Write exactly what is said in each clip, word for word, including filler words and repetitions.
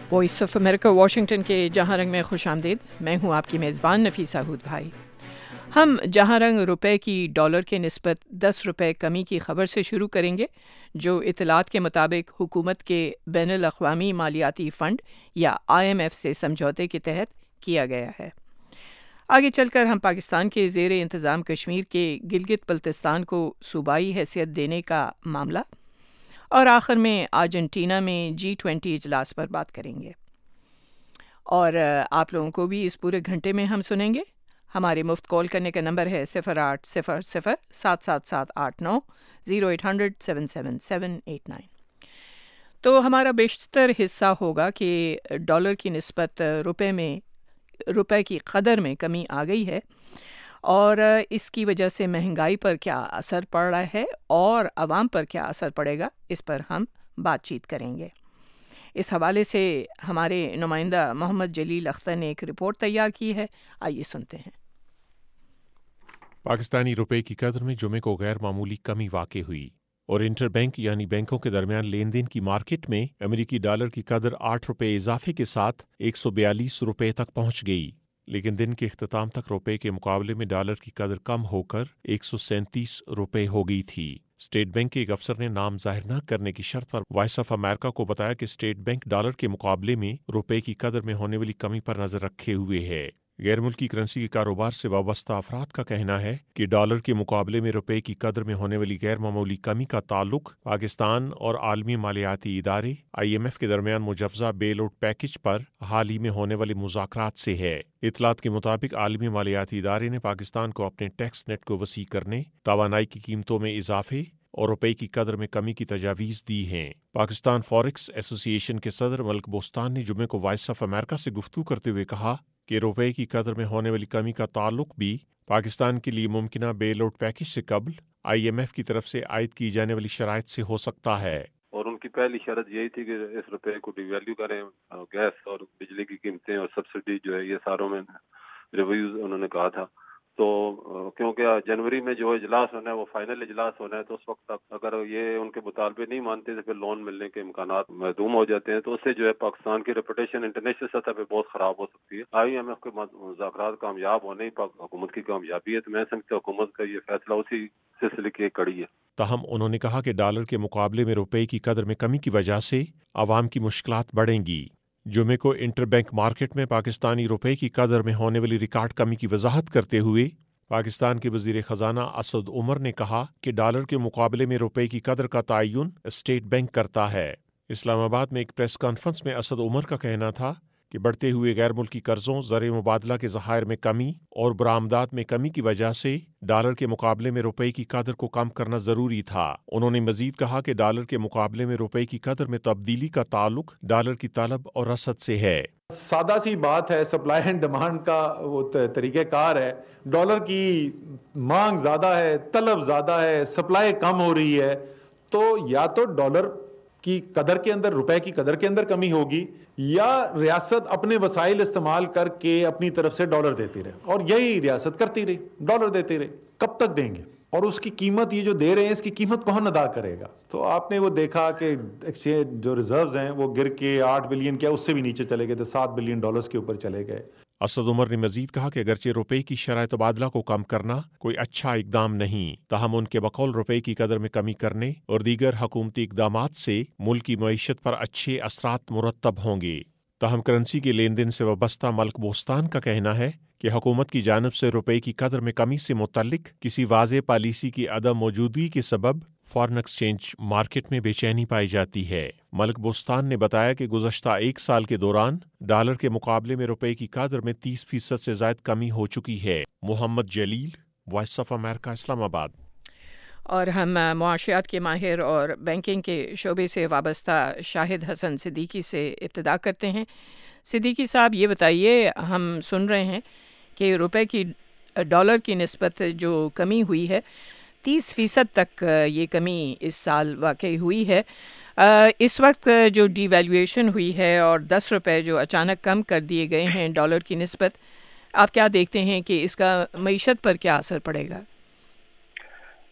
Voice of America Washington کے جہاں رنگ میں خوش آمدید. میں ہوں آپ کی میزبان نفیسہ ہود بھائی. ہم جہاں رنگ روپے کی ڈالر کے نسبت دس روپے کمی کی خبر سے شروع کریں گے جو اطلاعات کے مطابق حکومت کے بین الاقوامی مالیاتی فنڈ یا آئی ایم ایف سے سمجھوتے کے تحت کیا گیا ہے. آگے چل کر ہم پاکستان کے زیر انتظام کشمیر کے گلگت بلتستان کو صوبائی حیثیت دینے کا معاملہ اور آخر میں ارجنٹینا میں جی ٹوینٹی اجلاس پر بات کریں گے. اور آپ لوگوں کو بھی اس پورے گھنٹے میں ہم سنیں گے. ہمارے مفت کال کرنے کا نمبر ہے صفر آٹھ صفر صفر سات سات سات آٹھ نو zero eight hundred seven seven seven eight nine. تو ہمارا بیشتر حصہ ہوگا کہ ڈالر کی نسبت روپے میں روپے کی قدر میں کمی آ گئی ہے اور اس کی وجہ سے مہنگائی پر کیا اثر پڑ رہا ہے اور عوام پر کیا اثر پڑے گا، اس پر ہم بات چیت کریں گے. اس حوالے سے ہمارے نمائندہ محمد جلیل اختر نے ایک رپورٹ تیار کی ہے، آئیے سنتے ہیں. پاکستانی روپے کی قدر میں جمعے کو غیر معمولی کمی واقع ہوئی اور انٹر بینک یعنی بینکوں کے درمیان لین دین کی مارکیٹ میں امریکی ڈالر کی قدر آٹھ روپے اضافے کے ساتھ ایک سو بیالیس روپے تک پہنچ گئی. لیکن دن کے اختتام تک روپے کے مقابلے میں ڈالر کی قدر کم ہو کر ایک سو سینتیس روپے ہو گئی تھی. اسٹیٹ بینک کے ایک افسر نے نام ظاہر نہ کرنے کی شرط پر وائس آف امریکہ کو بتایا کہ اسٹیٹ بینک ڈالر کے مقابلے میں روپے کی قدر میں ہونے والی کمی پر نظر رکھے ہوئے ہے. غیر ملکی کرنسی کے کاروبار سے وابستہ افراد کا کہنا ہے کہ ڈالر کے مقابلے میں روپے کی قدر میں ہونے والی غیر معمولی کمی کا تعلق پاکستان اور عالمی مالیاتی ادارے آئی ایم ایف کے درمیان مجوزہ بیل آؤٹ پیکج پر حال ہی میں ہونے والے مذاکرات سے ہے. اطلاعات کے مطابق عالمی مالیاتی ادارے نے پاکستان کو اپنے ٹیکس نیٹ کو وسیع کرنے، توانائی کی قیمتوں میں اضافے اور روپے کی قدر میں کمی کی تجاویز دی ہیں. پاکستان فوریکس ایسوسی ایشن کے صدر ملک بوستان نے جمعے کو وائس آف امریکہ سے گفتگو کرتے ہوئے کہا کہ روپے کی قدر میں ہونے والی کمی کا تعلق بھی پاکستان کے لیے ممکنہ بیل آؤٹ پیکج سے قبل آئی ایم ایف کی طرف سے عائد کی جانے والی شرائط سے ہو سکتا ہے. اور ان کی پہلی شرط یہی تھی کہ اس روپے کو ڈی ویلیو کریں. گیس اور بجلی کی قیمتیں اور سبسڈی جو ہے یہ ساروں میں ریویوز انہوں نے کہا تھا. تو کیونکہ جنوری میں جو اجلاس ہونا ہے وہ فائنل اجلاس ہونا ہے، تو اس وقت تک اگر یہ ان کے مطالبے نہیں مانتے تو پھر لون ملنے کے امکانات معدوم ہو جاتے ہیں. تو اس سے جو ہے پاکستان کی ریپوٹیشن انٹرنیشنل سطح پہ بہت خراب ہو سکتی ہے. آئی ایم ایف کے مذاکرات کامیاب ہونے ہی حکومت کی کامیابی ہے. تو میں سمجھتا ہوں حکومت کا یہ فیصلہ اسی سلسلے کی ایک کڑی ہے. تاہم انہوں نے کہا کہ ڈالر کے مقابلے میں روپے کی قدر میں کمی کی وجہ سے عوام کی مشکلات بڑھیں گی. جمعے کو انٹر بینک مارکیٹ میں پاکستانی روپے کی قدر میں ہونے والی ریکارڈ کمی کی وضاحت کرتے ہوئے پاکستان کے وزیر خزانہ اسد عمر نے کہا کہ ڈالر کے مقابلے میں روپے کی قدر کا تعین اسٹیٹ بینک کرتا ہے. اسلام آباد میں ایک پریس کانفرنس میں اسد عمر کا کہنا تھا کہ بڑھتے ہوئے غیر ملکی قرضوں، زر مبادلہ کے ذخائر میں کمی اور برآمدات میں کمی کی وجہ سے ڈالر کے مقابلے میں روپے کی قدر کو کم کرنا ضروری تھا. انہوں نے مزید کہا کہ ڈالر کے مقابلے میں روپے کی قدر میں تبدیلی کا تعلق ڈالر کی طلب اور رسد سے ہے. سادہ سی بات ہے، سپلائی اینڈ ڈیمانڈ کا وہ طریقہ کار ہے. ڈالر کی مانگ زیادہ ہے، طلب زیادہ ہے، سپلائی کم ہو رہی ہے، تو یا تو ڈالر کی قدر کے اندر، روپے کی قدر کے اندر کمی ہوگی، یا ریاست اپنے وسائل استعمال کر کے اپنی طرف سے ڈالر دیتی رہے. اور یہی ریاست کرتی رہی، ڈالر دیتی رہے. کب تک دیں گے؟ اور اس کی قیمت یہ جو دے رہے ہیں اس کی قیمت کون ادا کرے گا؟ تو آپ نے وہ دیکھا کہ ایکسچینج جو ریزروز ہیں وہ گر کے آٹھ بلین کیا اس سے بھی نیچے چلے گئے تھے، سات بلین ڈالرز کے اوپر چلے گئے. اسد عمر نے مزید کہا کہ اگرچہ روپے کی شرح تبادلہ کو کم کرنا کوئی اچھا اقدام نہیں، تاہم ان کے بقول روپے کی قدر میں کمی کرنے اور دیگر حکومتی اقدامات سے ملک کی معیشت پر اچھے اثرات مرتب ہوں گے. تاہم کرنسی کے لین دین سے وابستہ ملک بوستان کا کہنا ہے کہ حکومت کی جانب سے روپے کی قدر میں کمی سے متعلق کسی واضح پالیسی کی عدم موجودگی کے سبب فارن ایکسچینج مارکیٹ میں بے چینی پائی جاتی ہے. ملک بوستان نے بتایا کہ گزشتہ ایک سال کے دوران ڈالر کے مقابلے میں روپے کی قدر میں تیس فیصد سے زائد کمی ہو چکی ہے. محمد جلیل، وائس آف امریکہ، اسلام آباد. اور ہم معاشیات کے ماہر اور بینکنگ کے شعبے سے وابستہ شاہد حسن صدیقی سے ابتدا کرتے ہیں. صدیقی صاحب، یہ بتائیے، ہم سن رہے ہیں کہ روپے کی ڈالر کی نسبت جو کمی ہوئی ہے تیس فیصد تک یہ کمی اس سال واقع ہوئی ہے. اس وقت جو ڈی ویلیویشن ہوئی ہے اور دس روپے جو اچانک کم کر دیے گئے ہیں ڈالر کی نسبت، آپ کیا دیکھتے ہیں کہ اس کا معیشت پر کیا اثر پڑے گا؟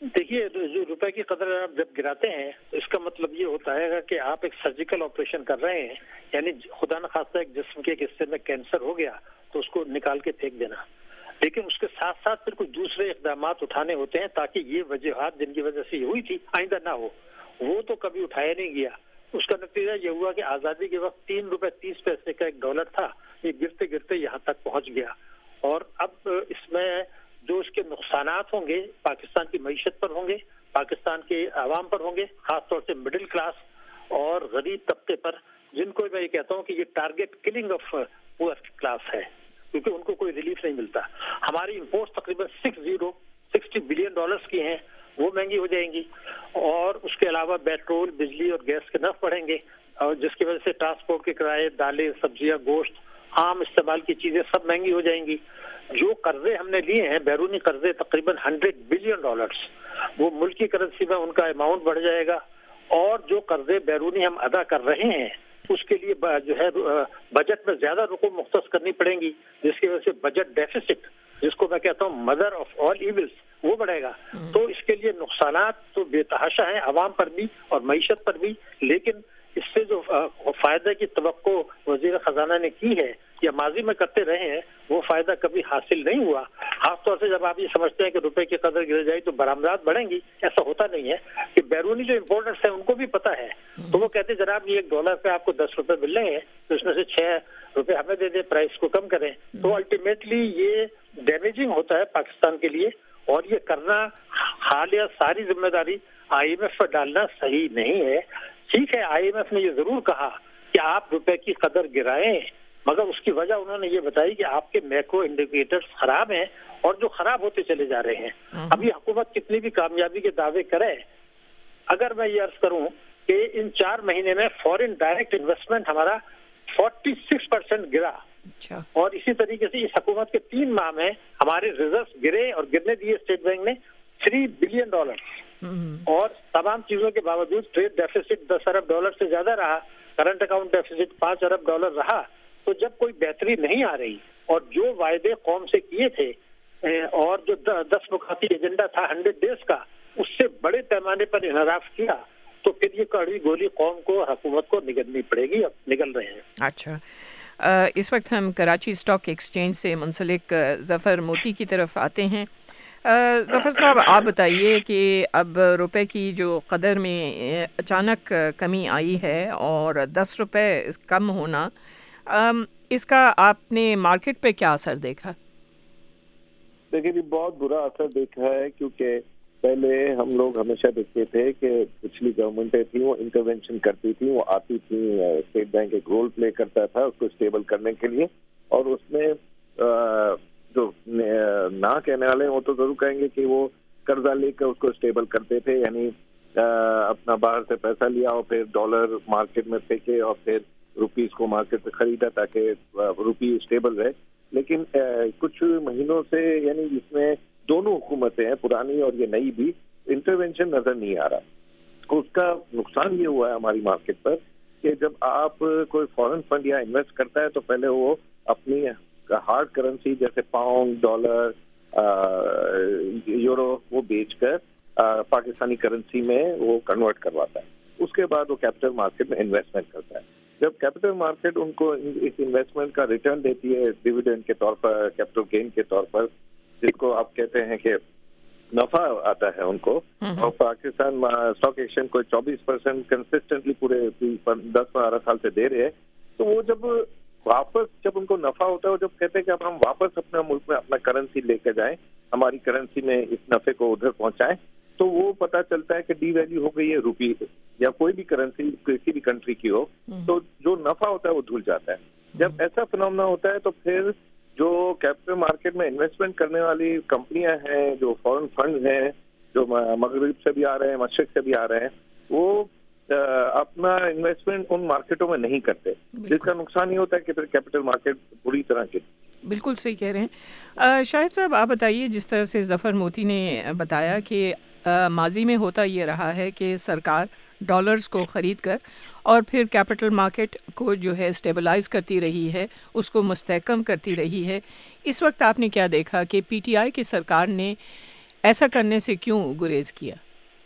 دیکھیے جو روپے کی قدر آپ جب گراتے ہیں تو اس کا مطلب یہ ہوتا ہے کہ آپ ایک سرجیکل آپریشن کر رہے ہیں، یعنی خدا نخواستہ ایک جسم کے ایک حصے میں کینسر ہو گیا تو اس کو نکال کے پھینک دینا، لیکن اس کے ساتھ ساتھ پھر کچھ دوسرے اقدامات اٹھانے ہوتے ہیں تاکہ یہ وجوہات جن کی وجہ سے یہ ہوئی تھی آئندہ نہ ہو، وہ تو کبھی اٹھایا نہیں گیا۔ اس کا نتیجہ یہ ہوا کہ آزادی کے وقت تین روپے تیس پیسے کا ایک ڈالر تھا، یہ گرتے گرتے یہاں تک پہنچ گیا، اور اب اس میں جو اس کے نقصانات ہوں گے پاکستان کی معیشت پر ہوں گے، پاکستان کے عوام پر ہوں گے، خاص طور سے مڈل کلاس اور غریب طبقے پر، جن کو میں یہ کہتا ہوں کہ یہ target killing of poor class ہے، کیونکہ ان کو کوئی ریلیف نہیں ملتا۔ ہماری امپورٹ تقریباً six zero sixty billion dollars کی ہیں، وہ مہنگی ہو جائیں گی، اور اس کے علاوہ پیٹرول، بجلی اور گیس کے نرخ بڑھیں گے، اور جس کی وجہ سے ٹرانسپورٹ کے کرائے، دالیں، سبزیاں، گوشت، عام استعمال کی چیزیں سب مہنگی ہو جائیں گی۔ جو قرضے ہم نے لیے ہیں بیرونی قرضے تقریباً ہنڈریڈ بلین ڈالرز، وہ ملکی کرنسی میں ان کا اماؤنٹ بڑھ جائے گا، اور جو قرضے بیرونی ہم ادا کر رہے ہیں اس کے لیے جو ہے بجٹ میں زیادہ رقم مختص کرنی پڑیں گی، جس کی وجہ سے بجٹ ڈیفیسٹ، جس کو میں کہتا ہوں مدر آف آل ایولز، وہ بڑھے گا۔ تو اس کے لیے نقصانات تو بے تحاشا ہیں عوام پر بھی اور معیشت پر بھی، لیکن اس سے جو فائدے کی توقع وزیر خزانہ نے کی ہے یا ماضی میں کرتے رہے ہیں، وہ فائدہ کبھی حاصل نہیں ہوا۔ خاص طور سے جب آپ یہ سمجھتے ہیں کہ روپے کی قدر گر جائے تو برآمدات بڑھیں گی، ایسا ہوتا نہیں ہے کہ بیرونی جو امپورٹرس ہیں ان کو بھی پتہ ہے، تو وہ کہتے ہیں جناب یہ ایک ڈالر پہ آپ کو دس روپے مل رہے ہیں تو اس میں سے چھ روپے ہمیں دے دیں، پرائس کو کم کریں، تو الٹیمیٹلی یہ ڈیمیجنگ ہوتا ہے پاکستان کے لیے، اور یہ کرنا حال یا ساری ذمہ داری آئی ایم ایف پر ڈالنا صحیح نہیں ہے۔ ٹھیک ہے، آئی ایم ایف نے یہ ضرور کہا کہ آپ روپے کی قدر گرائیں، مگر اس کی وجہ انہوں نے یہ بتائی کہ آپ کے میکرو انڈیکیٹرز خراب ہیں اور جو خراب ہوتے چلے جا رہے ہیں۔ ابھی حکومت کتنی بھی کامیابی کے دعوے کرے، اگر میں یہ عرض کروں کہ ان چار مہینے میں فورن ڈائریکٹ انویسٹمنٹ ہمارا فورٹی سکس پرسینٹ گرا، اور اسی طریقے سے اس حکومت کے تین ماہ میں ہمارے ریزروز گرے اور گرنے دیے اسٹیٹ بینک نے تھری بلین ڈالر، اور تمام چیزوں کے باوجود ٹریڈ ڈیفیسٹ دس ارب ڈالر سے زیادہ رہا، کرنٹ اکاؤنٹ ڈیفیسٹ پانچ ارب ڈالر رہا۔ تو جب کوئی بہتری نہیں آ رہی اور جو وعدے قوم سے کیے تھے اور جو دس نکاتی ایجنڈا تھا ہنڈریڈ ڈیز کا، اس سے بڑے پیمانے پر انحراف کیا، تو پھر یہ کڑوی گولی قوم کو، حکومت کو نگلنی پڑے گی، اب نگل رہے ہیں۔ اچھا، اس وقت ہم کراچی اسٹاک ایکسچینج سے منسلک ظفر موتی کی طرف آتے ہیں۔ ظفر صاحب، آپ بتائیے کہ اب روپے کی جو قدر میں اچانک کمی آئی ہے اور دس روپے کم ہونا، اس کا آپ نے مارکیٹ پہ کیا اثر دیکھا؟ دیکھیے جی، بہت برا اثر دیکھا ہے، کیونکہ پہلے ہم لوگ ہمیشہ دیکھتے تھے کہ پچھلی گورنمنٹیں تھیں وہ انٹرونشن کرتی تھیں، وہ آتی تھیں، اسٹیٹ بینک ایک رول پلے کرتا تھا اس کو اسٹیبل کرنے کے لیے، اور اس میں جو نہ کہنے والے وہ تو ضرور کہیں گے کہ وہ قرضہ لے کر اس کو اسٹیبل کرتے تھے، یعنی اپنا باہر سے پیسہ لیا اور پھر ڈالر مارکیٹ میں پھینکے اور پھر روپیز کو مارکیٹ سے خریدا تاکہ روپی اسٹیبل رہے۔ لیکن کچھ مہینوں سے، یعنی جس میں دونوں حکومتیں ہیں، پرانی اور یہ نئی بھی، انٹرونشن نظر نہیں آ رہا۔ اس کا نقصان یہ ہوا ہے ہماری مارکیٹ پر کہ جب آپ کوئی فورن فنڈ یا انویسٹ کرتا ہے تو پہلے وہ اپنی ہارڈ کرنسی جیسے پاؤنڈ، ڈالر، یورو وہ بیچ کر پاکستانی کرنسی میں وہ کنورٹ کرواتا ہے، اس کے بعد وہ کیپٹل مارکیٹ میں انویسٹمنٹ کرتا ہے۔ جب کیپٹل مارکیٹ ان کو اس انویسٹمنٹ کا ریٹرن دیتی ہے ڈیویڈنڈ کے طور پر، کیپٹل گین کے طور پر، جس کو آپ کہتے ہیں کہ نفع آتا ہے ان کو، اور پاکستان اسٹاک ایکسچینج کو چوبیس پرسینٹ کنسسٹنٹلی پورے دس بارہ سال سے دے رہے ہیں، تو وہ جب واپس جب ان کو نفع ہوتا ہے، وہ جب کہتے ہیں کہ اب ہم واپس اپنا ملک میں اپنا کرنسی لے کے جائیں، ہماری کرنسی میں اس نفع کو ادھر پہنچائیں، تو وہ پتہ چلتا ہے کہ ڈی ویلیو ہو گئی ہے روپی یا کوئی بھی کرنسی کسی بھی کنٹری کی ہو، تو جو نفع ہوتا ہے وہ دھل جاتا ہے۔ جب ایسا فنومنا ہوتا ہے تو پھر جو کیپٹل مارکیٹ میں انویسٹمنٹ کرنے والی کمپنیاں ہیں، جو فورن فنڈ ہیں، جو مغرب سے بھی آ رہے ہیں، مشرق سے بھی آ رہے ہیں، وہ اپنا انویسٹمنٹ ان مارکیٹوں میں نہیں کرتے، جس کا نقصان یہ ہوتا ہے کہ پھر کیپٹل مارکیٹ بری طرح کی۔ بالکل صحیح کہہ رہے ہیں۔ شاہد صاحب، آپ بتائیے، جس طرح سے ظفر موتی نے بتایا کہ ماضی میں ہوتا یہ رہا ہے کہ سرکار ڈالرز کو خرید کر اور پھر کیپٹل مارکیٹ کو جو ہے اسٹیبلائز کرتی رہی ہے، اس کو مستحکم کرتی رہی ہے۔ اس وقت آپ نے کیا دیکھا کہ پی ٹی آئی کی سرکار نے ایسا کرنے سے کیوں گریز کیا؟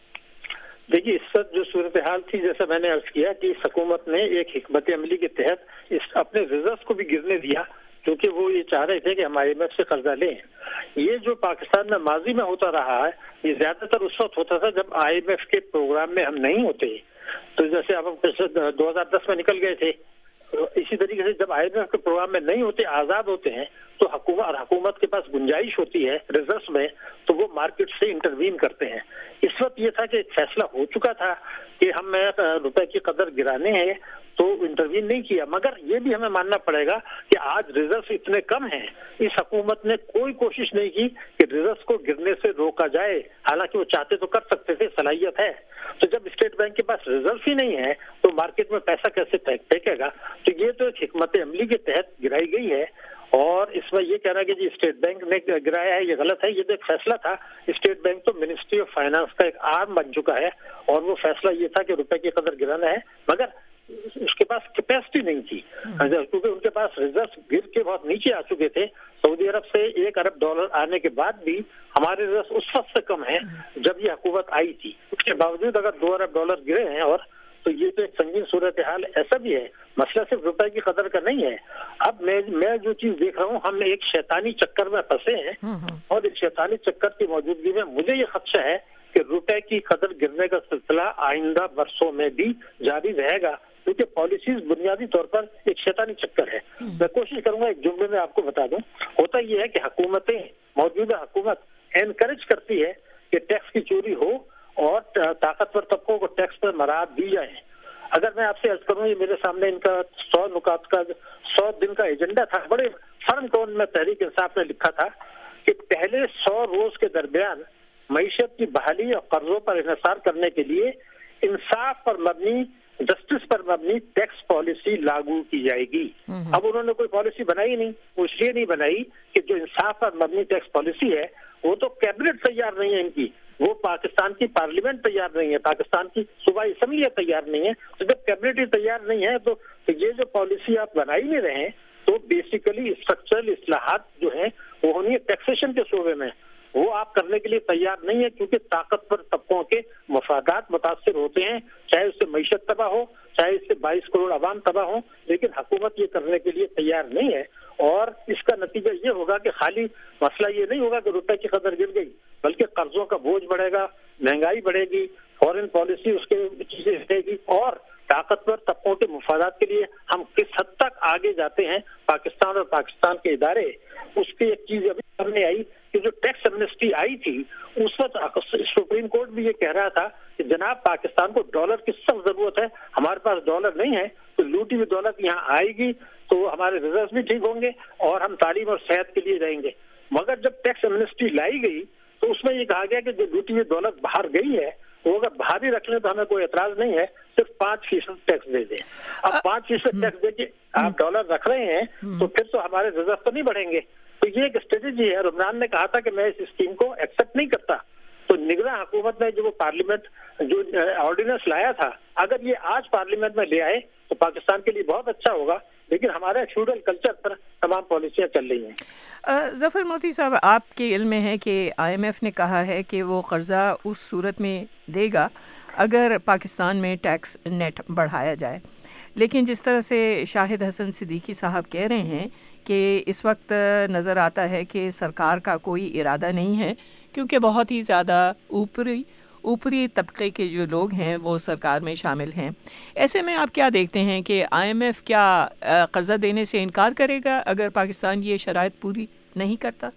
دیکھیے اس وقت جو صورتحال تھی، جیسا میں نے عرض کیا کہ اس حکومت نے ایک حکمت عملی کے تحت اس اپنے ریزروز کو بھی گرنے دیا، کیونکہ وہ یہ چاہ رہے تھے کہ ہم آئی ایم ایف سے قرضہ لیں. یہ جو پاکستان میں ماضی میں ہوتا رہا ہے، یہ زیادہ تر اس وقت ہوتا تھا جب آئی ایم ایف کے پروگرام میں ہم نہیں ہوتے. تو جیسے اب ہم دو ہزار دس میں نکل گئے تھے، اسی طریقے سے جب آئی ایم ایف کے پروگرام میں نہیں ہوتے، آزاد ہوتے ہیں، تو حکومت اور حکومت کے پاس گنجائش ہوتی ہے ریزروز میں، تو وہ مارکیٹ سے انٹروین کرتے ہیں. اس وقت یہ تھا کہ ایک فیصلہ ہو چکا تھا کہ ہم روپے کی قدر گرانے ہیں، تو انٹروین نہیں کیا. مگر یہ بھی ہمیں ماننا پڑے گا کہ آج ریزروز اتنے کم ہیں، اس حکومت نے کوئی کوشش نہیں کی کہ ریزروز کو گرنے سے روکا جائے، حالانکہ وہ چاہتے تو کر سکتے تھے، صلاحیت ہے. تو جب اسٹیٹ بینک کے پاس ریزرو ہی نہیں ہے تو مارکیٹ میں پیسہ کیسے پھینکے گا؟ تو یہ تو ایک حکمت عملی کے تحت گرائی گئی ہے. اور اس میں یہ کہنا کہ جی اسٹیٹ بینک نے گرایا ہے، یہ غلط ہے. یہ تو ایک فیصلہ تھا. اسٹیٹ بینک تو منسٹری آف فائنانس کا ایک آرم بن چکا ہے، اور وہ فیصلہ یہ تھا کہ روپے کی قدر گرانا ہے، مگر اس کے پاس کیپیسٹی نہیں تھی، کیونکہ ان کے پاس ریزرو گر کے بہت نیچے آ چکے تھے. سعودی عرب سے ایک ارب ڈالر آنے کے بعد بھی ہمارے ریزرو اس وقت سے کم ہیں جب یہ حکومت آئی تھی. اس کے باوجود اگر دو ارب ڈالر گرے ہیں، اور تو یہ تو ایک سنگین صورتحال. ایسا بھی ہے، مسئلہ صرف روپے کی قدر کا نہیں ہے. اب میں میں جو چیز دیکھ رہا ہوں، ہم ایک شیطانی چکر میں پھنسے ہیں، اور اس شیطانی چکر کی موجودگی میں مجھے یہ خدشہ ہے کہ روپے کی قدر گرنے کا سلسلہ آئندہ برسوں میں بھی جاری رہے گا، کیونکہ پالیسیز بنیادی طور پر ایک شیطانی چکر ہے. میں کوشش کروں گا ایک جملے میں آپ کو بتا دوں. ہوتا یہ ہے کہ حکومتیں، موجودہ حکومت انکریج کرتی ہے کہ ٹیکس کی چوری ہو اور طاقتور طبقوں کو ٹیکس پر مراعات دی جائے. اگر میں آپ سے عرض کروں، یہ میرے سامنے ان کا سو نکات کا سو دن کا ایجنڈا تھا. بڑے فرم ٹون میں تحریک انصاف نے لکھا تھا کہ پہلے سو روز کے درمیان معیشت کی بحالی اور قرضوں پر انحصار کرنے کے لیے انصاف پر مبنی، جسٹس پر مبنی ٹیکس پالیسی لاگو کی جائے گی. اب انہوں نے کوئی پالیسی بنائی نہیں. وہ اس لیے نہیں بنائی کہ جو انصاف پر مبنی ٹیکس پالیسی ہے وہ تو کیبنٹ تیار نہیں ہے ان کی، وہ پاکستان کی پارلیمنٹ تیار نہیں ہے، پاکستان کی صوبائی اسمبلیاں تیار نہیں ہے. تو جب کیبنٹ ہی تیار نہیں ہے تو یہ جو پالیسی آپ بنا ہی نہیں رہے ہیں، تو بیسیکلی اسٹرکچرل اصلاحات جو ہیں وہ ہونی ہے ٹیکسیشن کے شعبے میں، وہ آپ کرنے کے لیے تیار نہیں ہے، کیونکہ طاقتور طبقوں کے مفادات متاثر ہوتے ہیں، چاہے اس سے معیشت تباہ ہو، چاہے اس سے بائیس کروڑ عوام تباہ ہو. لیکن حکومت یہ کرنے کے لیے تیار نہیں ہے، اور اس کا نتیجہ یہ ہوگا کہ خالی مسئلہ یہ نہیں ہوگا کہ روپے کی قدر گر گئی، بلکہ قرضوں کا بوجھ بڑھے گا، مہنگائی بڑھے گی، فورن پالیسی اس کے چیزیں رہے گی، اور طاقتور طبقوں کے مفادات کے لیے ہم کس حد تک آگے جاتے ہیں پاکستان اور پاکستان کے ادارے. اس کی ایک چیز ابھی سامنے آئی کہ جو ٹیکس ایمنسٹی آئی تھی، اس وقت سپریم کورٹ بھی یہ کہہ رہا تھا کہ جناب پاکستان کو ڈالر کی سخت ضرورت ہے، ہمارے پاس ڈالر نہیں ہے، تو لوٹی ہوئی دولت یہاں آئے گی تو ہمارے ریزروز بھی ٹھیک ہوں گے اور ہم تعلیم اور صحت کے لیے جائیں گے. مگر جب ٹیکس ایمنسٹی لائی گئی تو اس میں یہ کہا گیا کہ جو لوٹی ہوئی دولت باہر گئی ہے وہ اگر باہر ہی رکھ لیں تو ہمیں کوئی اعتراض نہیں ہے، صرف پانچ فیصد ٹیکس دے دیں. اب پانچ فیصد ٹیکس دے کے آپ ڈالر رکھ رہے ہیں تو پھر تو ہمارے ریزرو تو نہیں بڑھیں گے. تو یہ ایک اسٹریٹجی ہے. عمران نے کہا تھا کہ میں اس اسکیم کو ایکسپٹ نہیں کرتا. تو نگراں حکومت نے جو وہ پارلیمنٹ جو آرڈیننس لایا تھا، اگر یہ آج پارلیمنٹ میں لے آئے تو پاکستان کے لیے بہت اچھا ہوگا، لیکن ہمارے فیوڈل کلچر پر تمام پالیسیاں چل رہی ہیں. ظفر موتی صاحب، آپ کے علم میں ہے کہ آئی ایم ایف نے کہا ہے کہ وہ قرضہ اس صورت میں دے گا اگر پاکستان میں ٹیکس نیٹ بڑھایا جائے، لیکن جس طرح سے شاہد حسن صدیقی صاحب کہہ رہے ہیں کہ اس وقت نظر آتا ہے کہ سرکار کا کوئی ارادہ نہیں ہے، کیونکہ بہت ہی زیادہ اوپری اوپری طبقے کے جو لوگ ہیں وہ سرکار میں شامل ہیں. ایسے میں آپ کیا دیکھتے ہیں کہ آئی ایم ایف کیا قرضہ دینے سے انکار کرے گا اگر پاکستان یہ شرائط پوری نہیں کرتا؟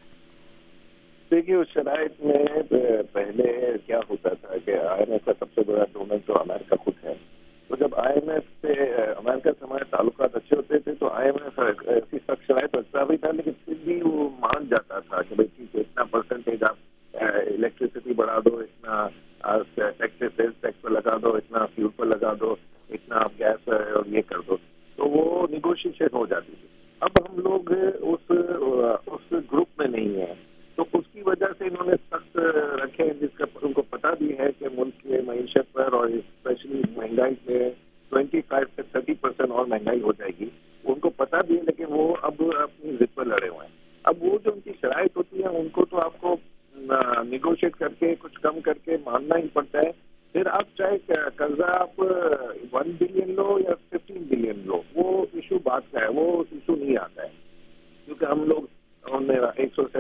دیکھیے، اس شرائط میں پہلے کیا ہوتا تھا کہ آئی ایم ایف کا سب سے بڑا ڈونر تو امریکہ خود ہے. تو جب آئی ایم ایف سے امریکہ سے ہمارے تعلقات اچھے ہوتے تھے تو آئی ایم ایف ایسی سخت شرائط رکھتا بھی تھا، لیکن پھر بھی وہ مان جاتا تھا کہ بھائی ٹھیک ہے، اتنا پرسنٹیج آپ الیکٹریسٹی بڑھا دو، اتنا ٹیکس سیلس ٹیکس پہ لگا دو، اتنا فیول پہ لگا دو، اتنا آپ گیس اور یہ کر دو، تو وہ نیگوشیشن ہو جاتی تھی. اب ہم لوگ اس اس گروپ میں نہیں ہیں، تو اس کی وجہ سے انہوں نے سخت رکھے ہیں، جس کا ان کو پتہ بھی ہے کہ ملک کی معیشت پر اور اسپیشلی مہنگائی سے ٹوینٹی فائیو سے تھرٹی پرسینٹ اور مہنگائی ہو جائے گی، ان کو پتہ بھی ہے، لیکن وہ اب اپنی ضد پر لڑے ہوئے ہیں. اب وہ جو ان کی شرائط ہوتی ہے ان کو تو آپ کو نیگوشیٹ کر کے کچھ کم کر کے ماننا ہی پڑتا ہے. پھر آپ چاہے قرضہ آپ ون بلین لو یا ففٹین بلین لو, وہ ایشو بات کا ہے, وہ ایشو نہیں آتا ہے, کیونکہ ہم لوگ ایک سو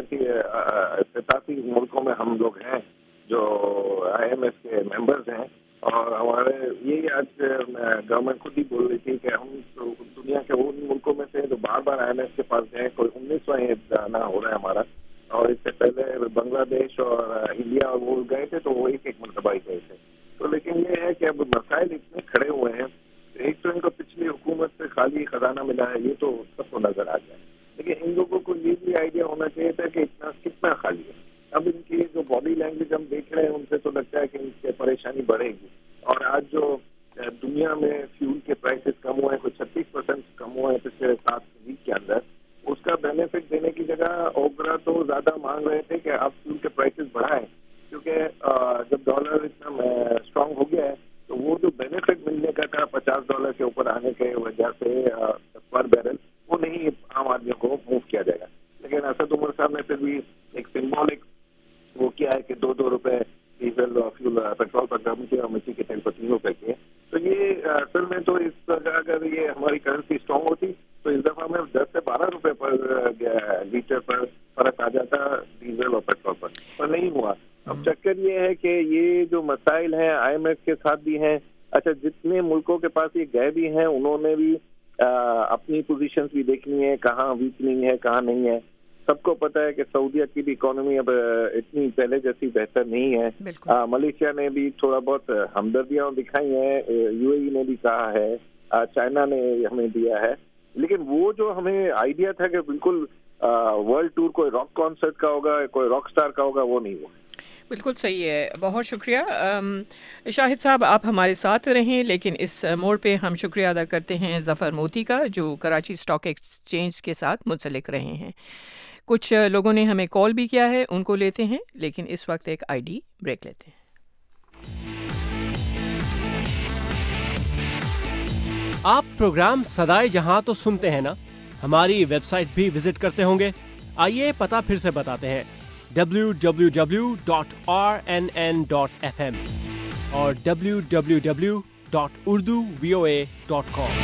ستاسی ملکوں میں ہم لوگ ہیں جو آئی ایم ایف کے ممبرز ہیں, اور ہمارے یہی آج گورنمنٹ خود ہی بول رہی تھی کہ ہم دنیا کے ان ملکوں میں سے جو بار بار آئی ایم ایف کے پاس گئے, کوئی انیسواں جانا ہو رہا ہے ہمارا, اور اس سے پہلے بنگلہ دیش اور انڈیا اور وہ گئے تھے تو وہ ایک ایک مرتبہ ہی گئے تھے. تو لیکن یہ ہے کہ اب مسائل اتنے کھڑے ہوئے ہیں, ایک تو ان کو پچھلی حکومت سے خالی خزانہ ملا ہے, یہ تو سب کو نظر آ جائے, لیکن ان لوگوں کو یہ بھی آئیڈیا ہونا چاہیے تھا کہ اتنا کتنا خالی ہے. اب ان کی جو باڈی لینگویج ہم دیکھ رہے ہیں ان سے تو لگتا ہے کہ ان سے پریشانی بڑھے گی, اور آج جو دنیا میں فیول کے پرائسز کم ہوئے ہیں, کوئی چھتیس پرسینٹ کم ہوئے ہیں پچھلے سات ویک کے اندر, اس کا بینیفٹ دینے کی جگہ اوپرا تو زیادہ مانگ رہے تھے کہ آپ فیول کے پرائسز بڑھائیں, کیونکہ جب ڈالر اتنا اسٹرانگ ہو گیا ہے تو وہ جو بینیفٹ ملنے کا تھا پچاس ڈالر کے اوپر آنے کے وجہ سے پر بیرل, وہ نہیں عام آدمیوں کو موو کیا جائے گا. لیکن اسد عمر صاحب نے پھر بھی ایک سمبولک وہ کیا ہے کہ دو دو روپے ڈیزل اور فیول پیٹرول پر کم کیا اور مٹی کے تیل پر تین روپے کیے. تو یہ اصل میں تو اس جگہ اگر یہ ہماری کرنسی اسٹرانگ ہوتی تو اس دفعہ میں دس سے بارہ روپے پر لیٹر پر فرق آ جاتا ڈیزل اور پیٹرول پر, پر نہیں ہوا. اب چکر یہ ہے کہ یہ جو مسائل ہیں آئی ایم ایف کے ساتھ بھی ہیں. اچھا, جتنے ملکوں کے پاس یہ گئے بھی ہیں انہوں نے بھی اپنی پوزیشنز بھی دیکھنی ہے, کہاں ویکنگ ہے کہاں نہیں ہے. سب کو پتا ہے کہ سعودیہ کی بھی اکانومی اب اتنی پہلے جیسی بہتر نہیں ہے. ملیشیا نے بھی تھوڑا بہت ہمدردیاں دکھائی ہیں, یو اے ای نے بھی کہا ہے, چائنا نے ہمیں دیا ہے, لیکن وہ جو ہمیں آئیڈیا تھا کہ بالکل ورلڈ ٹور کوئی راک کانسرٹ کا ہوگا, کوئی راک سٹار کا ہوگا, وہ نہیں ہوا. بالکل صحیح ہے, بہت شکریہ شاہد صاحب, آپ ہمارے ساتھ رہیں. لیکن اس موڑ پہ ہم شکریہ ادا کرتے ہیں ظفر موتی کا, جو کراچی اسٹاک ایکسچینج کے ساتھ منسلک رہے ہیں. کچھ لوگوں نے ہمیں کال بھی کیا ہے, ان کو لیتے ہیں, لیکن اس وقت ایک آئی ڈی بریک لیتے ہیں. آپ پروگرام صدائے جہاں تو سنتے ہیں نا, ہماری ویب سائٹ بھی وزٹ کرتے ہوں گے. آئیے پتہ پھر سے بتاتے ہیں, W W W dot R N N dot F M اور W W W dot Urdu V O A dot com.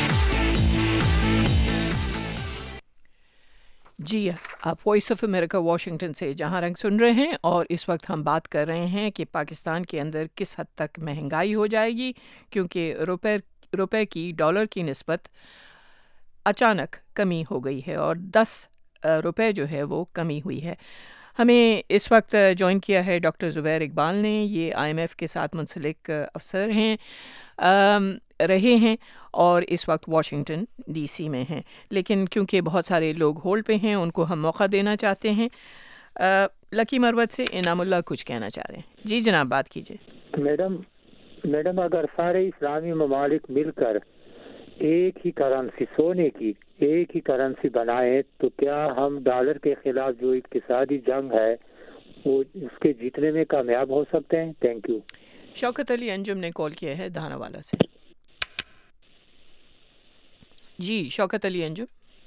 جی, آپ وائس آف امریکہ واشنگٹن سے جہاں رنگ سن رہے ہیں, اور اس وقت ہم بات کر رہے ہیں کہ پاکستان کے اندر کس حد تک مہنگائی ہو جائے گی, کیونکہ روپے روپے کی ڈالر کی نسبت اچانک کمی ہو گئی ہے, اور دس روپے جو ہے وہ کمی ہوئی ہے. ہمیں اس وقت جوائن کیا ہے ڈاکٹر زبیر اقبال نے, یہ آئی ایم ایف کے ساتھ منسلک افسر ہیں رہے ہیں اور اس وقت واشنگٹن ڈی سی میں ہیں, لیکن کیونکہ بہت سارے لوگ ہولڈ پہ ہیں ان کو ہم موقع دینا چاہتے ہیں. لکی مروت سے انعام اللہ کچھ کہنا چاہ رہے ہیں. جی جناب, بات کیجیے. میڈم میڈم اگر سارے اسلامی ممالک مل کر ایک ہی کرنسی, سونے کی ایک ہی کرنسی بنائے, تو کیا ہم ڈالر کے خلاف جو اقتصادی جنگ ہے وہ اس کے جیتنے میں کامیاب ہو سکتے ہیں؟ Thank you. شوکت علی انجم نے کال کیا ہے دھانا والا سے. جی شوکت علی انجم,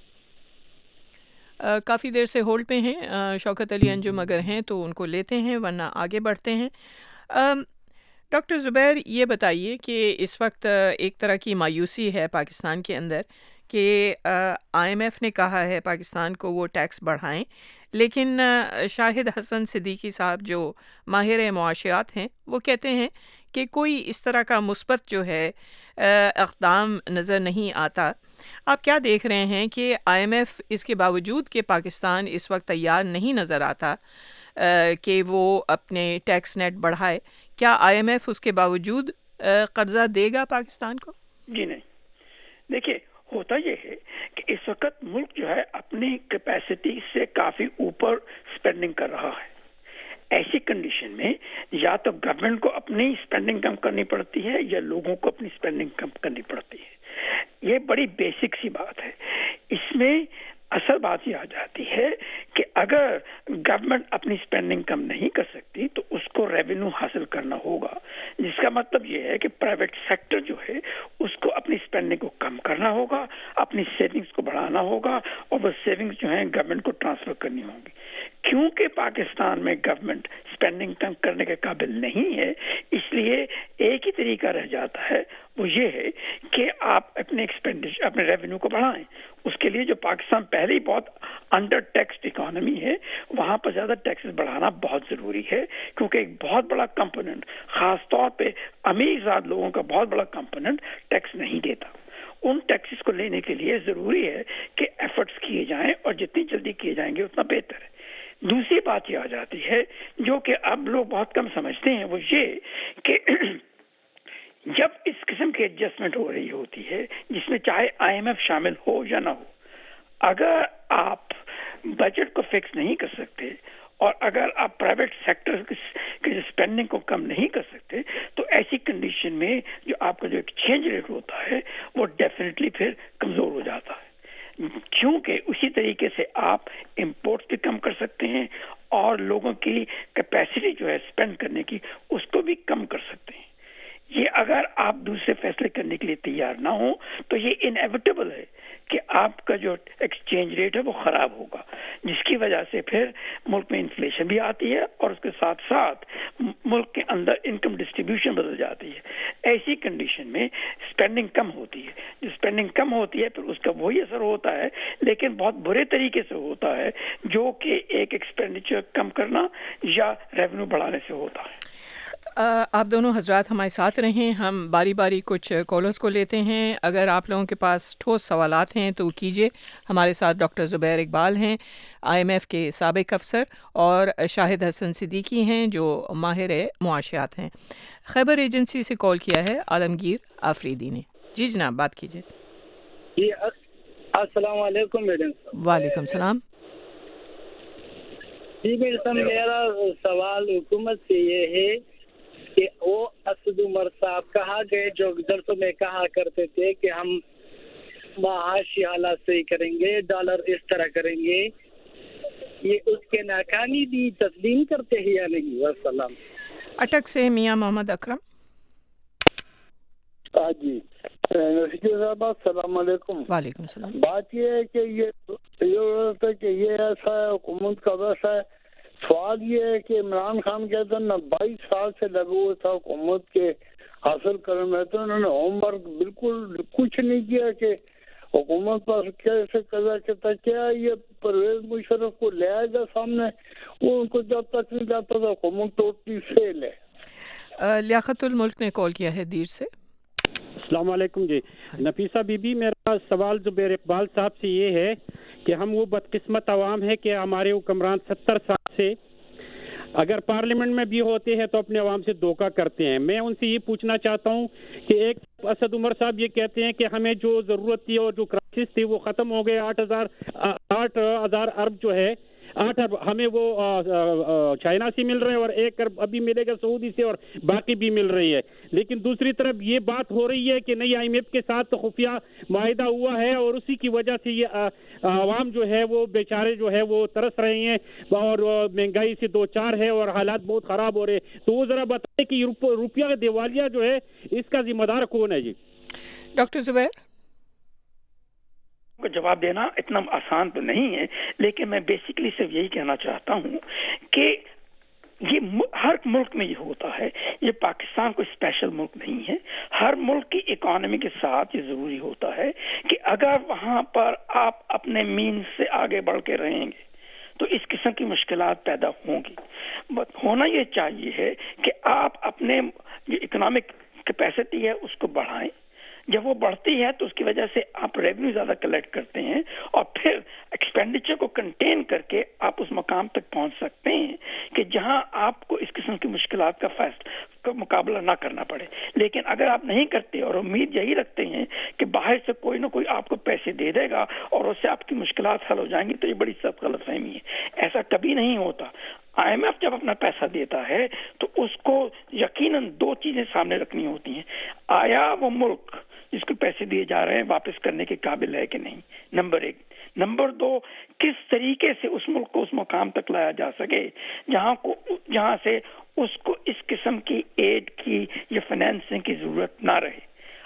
آ, کافی دیر سے ہولڈ پہ ہیں. آ, شوکت علی انجم اگر ہیں تو ان کو لیتے ہیں, ورنہ آگے بڑھتے ہیں. آ, ڈاکٹر زبیر, یہ بتائیے کہ اس وقت ایک طرح کی مایوسی ہے پاکستان کے اندر کہ آئی ایم ایف نے کہا ہے پاکستان کو وہ ٹیکس بڑھائیں, لیکن شاہد حسن صدیقی صاحب جو ماہر معاشیات ہیں وہ کہتے ہیں کہ کوئی اس طرح کا مثبت جو ہے اقدام نظر نہیں آتا. آپ کیا دیکھ رہے ہیں کہ آئی ایم ایف اس کے باوجود کہ پاکستان اس وقت تیار نہیں نظر آتا کہ وہ اپنے ٹیکس نیٹ بڑھائے, کیا آئی ایم ایف اس کے باوجود قرضہ دے گا پاکستان کو؟ جی نہیں, دیکھیے ہوتا یہ ہے کہ اس وقت ملک جو ہے اپنی کیپیسٹی سے کافی اوپر اسپینڈنگ کر رہا ہے. ایسی کنڈیشن میں یا تو گورنمنٹ کو اپنی اسپینڈنگ کم کرنی پڑتی ہے یا لوگوں کو اپنی اسپینڈنگ کم کرنی پڑتی ہے. یہ بڑی بیسک سی بات ہے. اس میں اصل بات یہ آ جاتی ہے کہ اگر گورنمنٹ اپنی اسپینڈنگ کم نہیں کر سکتی تو اس کو ریونیو حاصل کرنا ہوگا, جس کا مطلب یہ ہے کہ پرائیویٹ سیکٹر جو ہے اس کو اپنی اسپینڈنگ کو کم کرنا ہوگا, اپنی سیونگز کو بڑھانا ہوگا, اور وہ سیونگز جو ہیں گورنمنٹ کو ٹرانسفر کرنی ہوں گی. کیونکہ پاکستان میں گورنمنٹ اسپینڈنگ کم کرنے کے قابل نہیں ہے، اس لیے ایک ہی طریقہ رہ جاتا ہے، وہ یہ ہے کہ آپ اپنے ایکسپینڈیچر اپنے ریونیو کو بڑھائیں. اس کے لیے جو پاکستان پہلے ہی بہت انڈر ٹیکسڈ اکانومی ہے، وہاں پر زیادہ ٹیکسز بڑھانا بہت ضروری ہے، کیونکہ ایک بہت بڑا کمپوننٹ، خاص طور پہ امیر زاد لوگوں کا بہت بڑا کمپوننٹ ٹیکس نہیں دیتا. ان ٹیکسز کو لینے کے لیے ضروری ہے کہ ایفرٹس کیے جائیں، اور جتنی جلدی کیے جائیں گے اتنا بہتر ہے. دوسری بات یہ آ جاتی ہے جو کہ اب لوگ بہت کم سمجھتے ہیں، وہ یہ کہ جب اس قسم کی ایڈجسٹمنٹ ہو رہی ہوتی ہے جس میں چاہے آئی ایم ایف شامل ہو یا نہ ہو، اگر آپ بجٹ کو فکس نہیں کر سکتے اور اگر آپ پرائیویٹ سیکٹر کی اسپینڈنگ کو کم نہیں کر سکتے، تو ایسی کنڈیشن میں جو آپ کا جو ایکسچینج ریٹ ہوتا ہے وہ ڈیفینیٹلی پھر کمزور ہو جاتا ہے، کیونکہ اسی طریقے سے آپ امپورٹس بھی کم کر سکتے ہیں اور لوگوں کی کیپیسٹی جو ہے اسپینڈ کرنے کی اس کو بھی کم کر سکتے ہیں. یہ اگر آپ دوسرے فیصلے کرنے کے لیے تیار نہ ہوں تو یہ انیویٹیبل ہے کہ آپ کا جو ایکسچینج ریٹ ہے وہ خراب ہوگا، جس کی وجہ سے پھر ملک میں انفلیشن بھی آتی ہے اور اس کے ساتھ ساتھ ملک کے اندر انکم ڈسٹریبیوشن بدل جاتی ہے. ایسی کنڈیشن میں اسپینڈنگ کم ہوتی ہے، جو اسپینڈنگ کم ہوتی ہے پھر اس کا وہی اثر ہوتا ہے، لیکن بہت برے طریقے سے ہوتا ہے، جو کہ ایک ایکسپینڈیچر کم کرنا یا ریونیو بڑھانے سے ہوتا ہے. آپ دونوں حضرات ہمارے ساتھ رہیں، ہم باری باری کچھ کالرز کو لیتے ہیں. اگر آپ لوگوں کے پاس ٹھوس سوالات ہیں تو کیجیے. ہمارے ساتھ ڈاکٹر زبیر اقبال ہیں، آئی ایم ایف کے سابق افسر، اور شاہد حسن صدیقی ہیں جو ماہر معاشیات ہیں. خیبر ایجنسی سے کال کیا ہے عالمگیر آفریدی نے. جی جناب، بات کیجیے. جی السلام علیکم میڈم. وعلیکم السلام. جی میڈم، میرا سوال حکومت سے یہ ہے کہ وہ اسد عمر صاحب کہا گئے جو جلسوں میں کہا کرتے تھے کہ ہم معاشی حالات صحیح کریں گے، ڈالر اس طرح کریں گے، یہ اس کے ناکامی بھی تسلیم کرتے ہیں یا نہیں؟ والسلام. اٹک سے میاں محمد اکرم. ہاں جی صاحب، السلام علیکم. وعلیکم السلام. بات یہ ہے کہ یہ کہ یہ ایسا ہے حکومت کا ویسا ہے. سوال یہ ہے کہ عمران خان کہتے ہیں نا بائیس سال سے لگے ہوئے تھا حکومت کے حاصل کرنے میں، تو انہوں نے ہوم ورک بالکل کچھ نہیں کیا کہ حکومت پر کیسے قضا کہتا. کیا یہ پرویز مشرف کو لے آئے گا سامنے؟ وہ ان کو جب تک نہیں جاتا تھا حکومت ٹوٹلی فیل ہے. لیاقت الملک نے کال کیا ہے دیر سے. السلام علیکم. جی نفیسہ بی بی، میرا سوال زبیر اقبال صاحب سے یہ ہے کہ ہم وہ بدقسمت عوام ہے کہ ہمارے حکمران ستر سال سے اگر پارلیمنٹ میں بھی ہوتے ہیں تو اپنے عوام سے دھوکہ کرتے ہیں. میں ان سے یہ پوچھنا چاہتا ہوں کہ ایک اسد عمر صاحب یہ کہتے ہیں کہ ہمیں جو ضرورت تھی اور جو کرائسس تھی وہ ختم ہو گئے، آٹھ ہزار آٹھ ہزار ارب جو ہے آٹھ ارب ہمیں وہ چائنا سے مل رہے ہیں اور ایک ارب ابھی ملے گا سعودی سے اور باقی بھی مل رہی ہے. لیکن دوسری طرف یہ بات ہو رہی ہے کہ نئی آئی ایم ایف کے ساتھ خفیہ معاہدہ ہوا ہے اور اسی کی وجہ سے یہ عوام جو ہے وہ بیچارے جو ہے وہ ترس رہے ہیں اور مہنگائی سے دو چار ہے اور حالات بہت خراب ہو رہے ہیں. تو وہ ذرا بتائیں کہ روپیہ دیوالیہ جو ہے اس کا ذمہ دار کون ہے؟ جی ڈاکٹر زبیر. کو جواب دینا اتنا آسان تو نہیں ہے، لیکن میں بیسیکلی صرف یہی کہنا چاہتا ہوں کہ یہ ہر ملک میں یہ ہوتا ہے. یہ پاکستان کوئی اسپیشل ملک نہیں ہے. ہر ملک کی اکانومی کے ساتھ یہ ضروری ہوتا ہے کہ اگر وہاں پر آپ اپنے مینز سے آگے بڑھ کے رہیں گے تو اس قسم کی مشکلات پیدا ہوں گی. ہونا یہ چاہیے ہے کہ آپ اپنے جو اکنامک کیپیسٹی ہے اس کو بڑھائیں. جب وہ بڑھتی ہے تو اس کی وجہ سے آپ ریونیو زیادہ کلیکٹ کرتے ہیں اور پھر ایکسپینڈیچر کو کنٹین کر کے آپ اس مقام تک پہنچ سکتے ہیں کہ جہاں آپ کو اس قسم کی مشکلات کا فیصلہ کا مقابلہ نہ کرنا پڑے. لیکن اگر آپ نہیں کرتے اور امید یہی رکھتے ہیں کہ باہر سے کوئی نہ کوئی آپ کو پیسے دے دے گا اور اس سے آپ کی مشکلات حل ہو جائیں گی، تو یہ بڑی سخت غلط فہمی ہے. ایسا کبھی نہیں ہوتا. آئی ایم ایف جب اپنا پیسہ دیتا ہے تو اس کو یقیناً دو چیزیں سامنے رکھنی ہوتی ہیں. آیا وہ ملک جس کو پیسے دیے جا رہے ہیں واپس کرنے کے قابل ہے کہ نہیں، نمبر ایک. نمبر دو، کس طریقے سے اس ملک کو اس مقام تک لایا جا سکے جہاں کو جہاں سے اس کو اس قسم کی ایڈ کی یا فائنینسنگ کی ضرورت نہ رہے.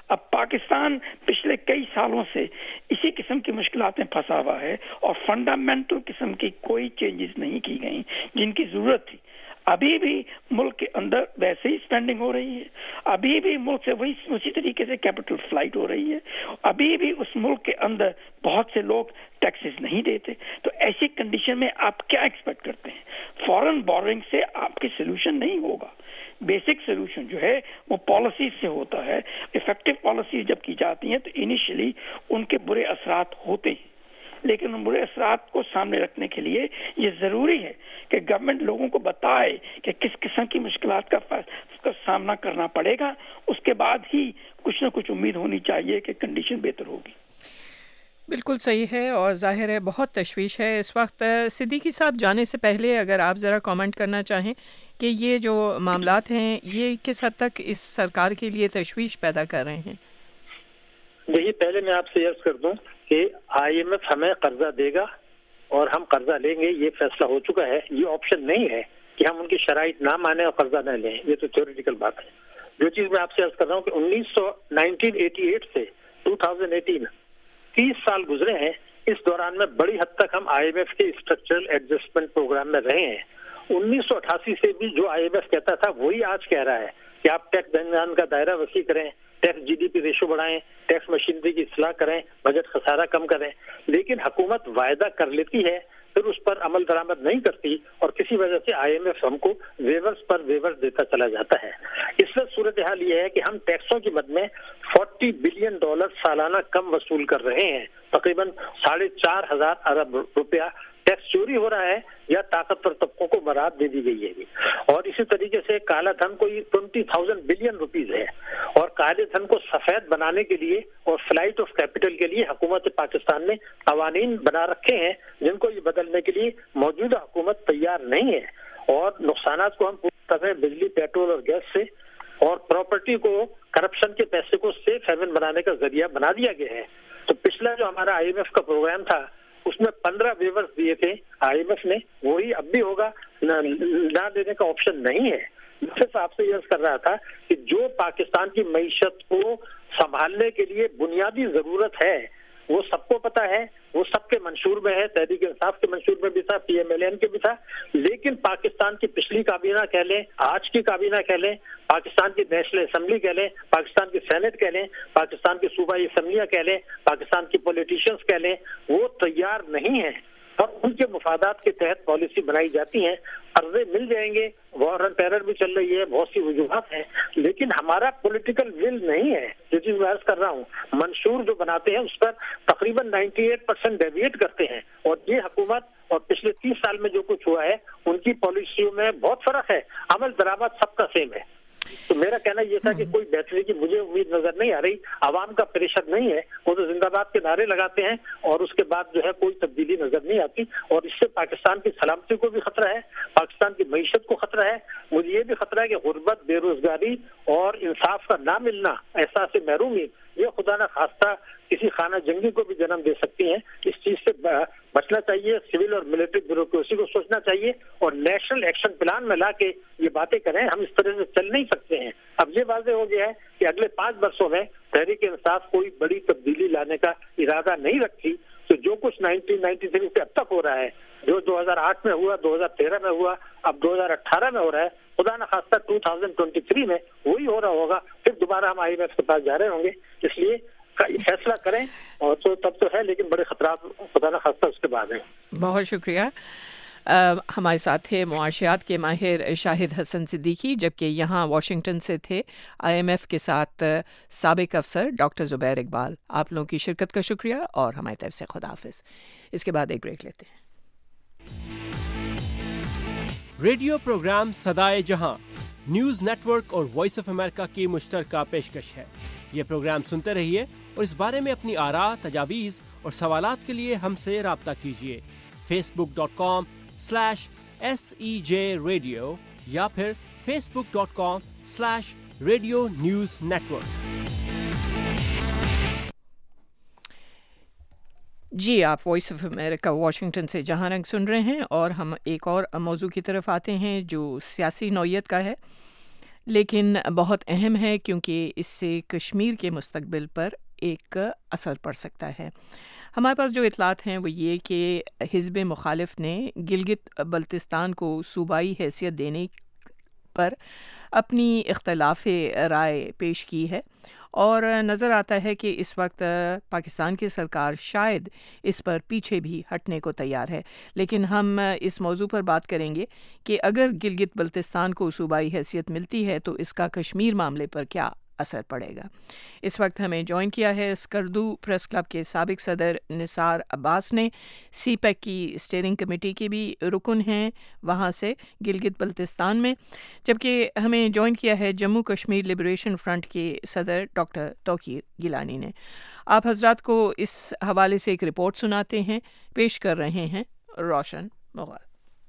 اب پاکستان پچھلے کئی سالوں سے اسی قسم کی مشکلات میں پھنسا ہوا ہے اور فنڈامنٹل قسم کی کوئی چینجز نہیں کی گئی جن کی ضرورت تھی. ابھی بھی ملک کے اندر ویسے ہی اسپینڈنگ ہو رہی ہے, ابھی بھی ملک سے وہی اسی طریقے سے کیپٹل فلائٹ ہو رہی ہے, ابھی بھی اس ملک کے اندر بہت سے لوگ ٹیکسز نہیں دیتے. تو ایسی کنڈیشن میں آپ کیا ایکسپیکٹ کرتے ہیں؟ فورن بورنگ سے آپ کی سلوشن نہیں ہوگا. بیسک سلوشن جو ہے وہ پالیسیز سے ہوتا ہے. افیکٹو پالیسیز جب کی جاتی ہیں تو انیشلی ان کے برے اثرات ہوتے ہیں, لیکن ان برے اثرات کو سامنے رکھنے کے لیے یہ ضروری ہے کہ گورنمنٹ لوگوں کو بتائے کہ کس قسم کی مشکلات کا کا سامنا کرنا پڑے گا. اس کے بعد ہی کچھ نہ کچھ امید ہونی چاہیے کہ کنڈیشن بہتر ہوگی. بالکل صحیح ہے, اور ظاہر ہے بہت تشویش ہے اس وقت. صدیقی صاحب جانے سے پہلے اگر آپ ذرا کامنٹ کرنا چاہیں کہ یہ جو معاملات ہیں یہ کس حد تک اس سرکار کے لیے تشویش پیدا کر رہے ہیں. دیکھیے, پہلے میں آپ سے عرض کر دوں کہ آئی ایم ایف ہمیں قرضہ دے گا اور ہم قرضہ لیں گے, یہ فیصلہ ہو چکا ہے. یہ آپشن نہیں ہے کہ ہم ان کی شرائط نہ مانیں اور قرضہ نہ لیں, یہ تو تھیوریٹیکل بات ہے. جو چیز میں آپ سے عرض کر رہا ہوں کہ انیس سو نائنٹین ایٹی ایٹ سے ٹو تھاؤزینڈ ایٹین تیس سال گزرے ہیں. اس دوران میں بڑی حد تک ہم آئی ایم ایف کے اسٹرکچرل ایڈجسٹمنٹ پروگرام میں رہے ہیں. انیس سو اٹھاسی سے بھی جو آئی ایم ایف کہتا تھا وہی آج کہہ رہا ہے کہ آپ ٹیکس درمیان کا دائرہ وسیع کریں, tax G D P ratio بڑھائیں, ٹیکس مشینری کی اصلاح کریں, بجٹ خسارہ کم کریں. لیکن حکومت وعدہ کر لیتی ہے پھر اس پر عمل درآمد نہیں کرتی, اور کسی وجہ سے آئی ایم ایف ہم کو ویورز پر ویورز دیتا چلا جاتا ہے. اس وقت صورتحال یہ ہے کہ ہم ٹیکسوں کی مد میں فورٹی بلین ڈالر سالانہ کم وصول کر رہے ہیں. تقریباً ساڑھے چار ہزار ارب روپیہ ٹیکس چوری ہو رہا ہے یا طاقتور طبقوں کو برات دے دی گئی ہے. اور اسی طریقے سے کالا دھن کو یہ ٹوینٹی تھاؤزینڈ بلین روپیز ہے, اور کالے دھن کو سفید بنانے کے لیے اور فلائٹ آف کیپٹل کے لیے حکومت پاکستان نے قوانین بنا رکھے ہیں جن کو یہ بدلنے کے لیے موجودہ حکومت تیار نہیں ہے. اور نقصانات کو ہم پوری طرح بجلی, پیٹرول اور گیس سے اور پراپرٹی کو کرپشن کے پیسے کو سیف ہیون بنانے کا ذریعہ بنا دیا گیا ہے. تو پچھلا جو ہمارا آئی ایم ایف کا پروگرام تھا اس میں پندرہ ویورز دیے تھے آئی ایم ایف نے, وہی اب بھی ہوگا, نہ دینے کا آپشن نہیں ہے. صرف آپ سے یہ عرض کر رہا تھا کہ جو پاکستان کی معیشت کو سنبھالنے کے لیے بنیادی ضرورت ہے وہ سب کو پتا ہے, وہ سب کے منشور میں ہے. تحریک انصاف کے منشور میں بھی تھا, پی ایم ایل این کے بھی تھا. لیکن پاکستان کی پچھلی کابینہ کہہ لیں, آج کی کابینہ کہہ لیں, پاکستان کی نیشنل اسمبلی کہہ لیں, پاکستان کی سینٹ کہہ لیں, پاکستان کی صوبائی اسمبلیاں کہہ لیں, پاکستان کی پولیٹیشینز کہہ لیں, وہ تیار نہیں ہیں. اور ان کے مفادات کے تحت پالیسی بنائی جاتی ہیں. قرضے مل جائیں گے, وار اینڈ ٹیرر بھی چل رہی ہے, بہت سی وجوہات ہیں, لیکن ہمارا پولیٹیکل ول نہیں ہے. جو چیز میں عرض کر رہا ہوں, منشور جو بناتے ہیں اس پر تقریباً نائنٹی ایٹ پرسینٹ ڈیویٹ کرتے ہیں. اور یہ حکومت اور پچھلے تیس سال میں جو کچھ ہوا ہے ان کی پالیسیوں میں بہت فرق ہے. عمل درآمد سب کا سیم ہے. تو میرا کہنا یہ تھا کہ کوئی بہتری کی مجھے امید نظر نہیں آ رہی. عوام کا پریشر نہیں ہے, وہ تو زندہ باد کے نعرے لگاتے ہیں اور اس کے بعد جو ہے کوئی تبدیلی نظر نہیں آتی. اور اس سے پاکستان کی سلامتی کو بھی خطرہ ہے, پاکستان کی معیشت کو خطرہ ہے. مجھے یہ بھی خطرہ ہے کہ غربت, بے روزگاری اور انصاف کا نہ ملنا, احساس محرومی, یہ خدا نہ خواستہ کسی خانہ جنگی کو بھی جنم دے سکتی ہیں. اس چیز سے بچنا چاہیے. سول اور ملٹری بیوروکریسی کو سوچنا چاہیے اور نیشنل ایکشن پلان میں لا کے یہ باتیں کریں. ہم اس طرح سے چل نہیں سکتے ہیں. اب یہ واضح ہو گیا ہے کہ اگلے پانچ برسوں میں تحریک انصاف کوئی بڑی تبدیلی لانے کا ارادہ نہیں رکھتی. تو جو کچھ نائنٹین نائنٹی تھری سے اب تک ہو رہا ہے, جو دو ہزار آٹھ میں ہوا, دو ہزار تیرہ میں ہوا, اب دو ہزار اٹھارہ میں ہو رہا ہے, خدا نہ خواستہ ٹو تھاؤزینڈ ٹوینٹی تھری میں وہی ہو رہا ہوگا. پھر دوبارہ ہم آئی ایم ایف کے پاس جا رہے ہوں گے. اس لیے فیصلہ کریں, اور تو تب تو ہے لیکن بڑے خطرات خدا نہ خواستہ اس کے بعد ہیں. بہت شکریہ. ہمارے ساتھ تھے معاشیات کے ماہر شاہد حسن صدیقی, جبکہ یہاں واشنگٹن سے تھے آئی ایم ایف کے ساتھ سابق افسر ڈاکٹر زبیر اقبال. آپ لوگوں کی شرکت کا شکریہ اور ہماری طرف سے خدا حافظ. اس کے بعد ایک بریک لیتے ہیں. ریڈیو پروگرام صدائے جہاں نیوز نیٹ ورک اور وائس آف امریکہ کی مشترکہ پیشکش ہے. یہ پروگرام سنتے رہیے اور اس بارے میں اپنی آراء, تجاویز اور سوالات کے لیے ہم سے رابطہ کیجیے. Facebook dot com slash S E J radio یا پھر facebook dot com slash radio news network. جی, آپ وائس آف امریکہ واشنگٹن سے جہاں رنگ سن رہے ہیں, اور ہم ایک اور موضوع کی طرف آتے ہیں جو سیاسی نوعیت کا ہے. لیکن بہت اہم ہے کیونکہ اس سے کشمیر کے مستقبل پر ایک اثر پڑ سکتا ہے۔ ہمارے پاس جو اطلاعات ہیں وہ یہ کہ حزب مخالف نے گلگت بلتستان کو صوبائی حیثیت دینے پر اپنی اختلاف رائے پیش کی ہے، اور نظر آتا ہے کہ اس وقت پاکستان کی سرکار شاید اس پر پیچھے بھی ہٹنے کو تیار ہے۔ لیکن ہم اس موضوع پر بات کریں گے کہ اگر گلگت بلتستان کو صوبائی حیثیت ملتی ہے تو اس کا کشمیر معاملے پر کیا اثر پڑے گا۔ اس وقت ہمیں جوائن کیا ہے اسکردو پریس کلب کے سابق صدر نثار عباس نے، سی پیک کی اسٹیئرنگ کمیٹی کے بھی رکن ہیں وہاں سے گلگت بلتستان میں، جبکہ ہمیں جوائن کیا ہے جموں کشمیر لبریشن فرنٹ کے صدر ڈاکٹر توقیر گیلانی نے۔ آپ حضرات کو اس حوالے سے ایک رپورٹ سناتے ہیں، پیش کر رہے ہیں روشن مغل۔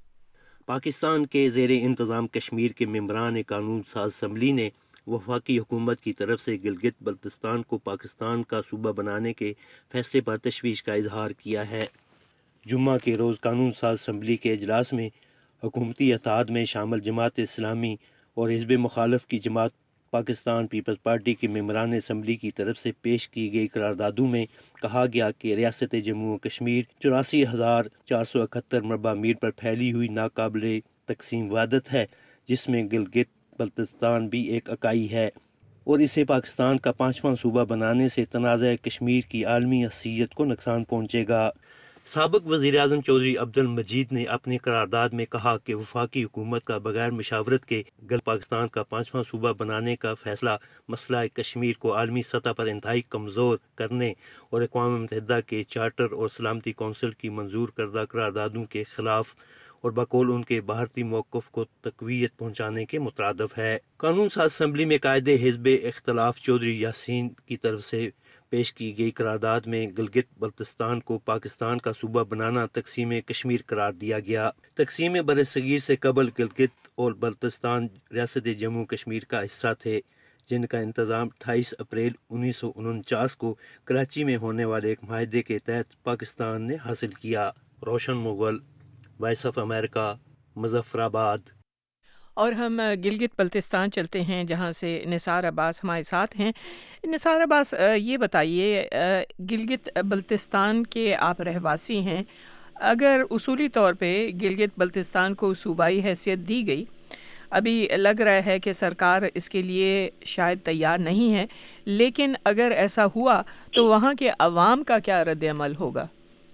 پاکستان کے زیر انتظام کشمیر کے ممبران قانون ساز اسمبلی نے وفاقی حکومت کی طرف سے گلگت بلتستان کو پاکستان کا صوبہ بنانے کے فیصلے پر تشویش کا اظہار کیا ہے۔ جمعہ کے روز قانون ساز اسمبلی کے اجلاس میں حکومتی اتحاد میں شامل جماعت اسلامی اور حزب مخالف کی جماعت پاکستان پیپلز پارٹی کے ممبران اسمبلی کی طرف سے پیش کی گئی قراردادوں میں کہا گیا کہ ریاست جموں و کشمیر چوراسی ہزار چار سو اکہتر مربع میل پر پھیلی ہوئی ناقابل تقسیم وحدت ہے، جس میں گلگت بلتستان بھی ایک اکائی ہے، اور اسے پاکستان کا پانچواں صوبہ بنانے سے تنازع کشمیر کی عالمی حیثیت کو نقصان پہنچے گا۔ سابق وزیر اعظم چودھری عبد المجید نے اپنی قرارداد میں کہا کہ وفاقی حکومت کا بغیر مشاورت کے گل پاکستان کا پانچواں صوبہ بنانے کا فیصلہ مسئلہ کشمیر کو عالمی سطح پر انتہائی کمزور کرنے اور اقوام متحدہ کے چارٹر اور سلامتی کونسل کی منظور کردہ قراردادوں کے خلاف اور بقول ان کے بھارتی موقف کو تقویت پہنچانے کے مترادف ہے۔ قانون ساز اسمبلی میں قائد حزب اختلاف چودھری یاسین کی طرف سے پیش کی گئی قرارداد میں گلگت بلتستان کو پاکستان کا صوبہ بنانا تقسیم کشمیر قرار دیا گیا۔ تقسیم بر صغیر سے قبل گلگت اور بلتستان ریاست جموں کشمیر کا حصہ تھے، جن کا انتظام اٹھائیس اپریل انیس سو انچاس کو کراچی میں ہونے والے ایک معاہدے کے تحت پاکستان نے حاصل کیا۔ Roshan Mughal, voice of America, Muzaffarabad. اور ہم گلگت بلتستان چلتے ہیں جہاں سے نثار عباس ہمارے ساتھ ہیں۔ نثار عباس، یہ بتائیے، گلگت بلتستان کے آپ رہواسی ہیں، اگر اصولی طور پہ گلگت بلتستان کو صوبائی حیثیت دی گئی، ابھی لگ رہا ہے کہ سرکار اس کے لیے شاید تیار نہیں ہے، لیکن اگر ایسا ہوا تو وہاں کے عوام کا کیا رد عمل ہوگا؟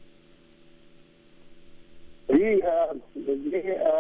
جی، یہ یہاں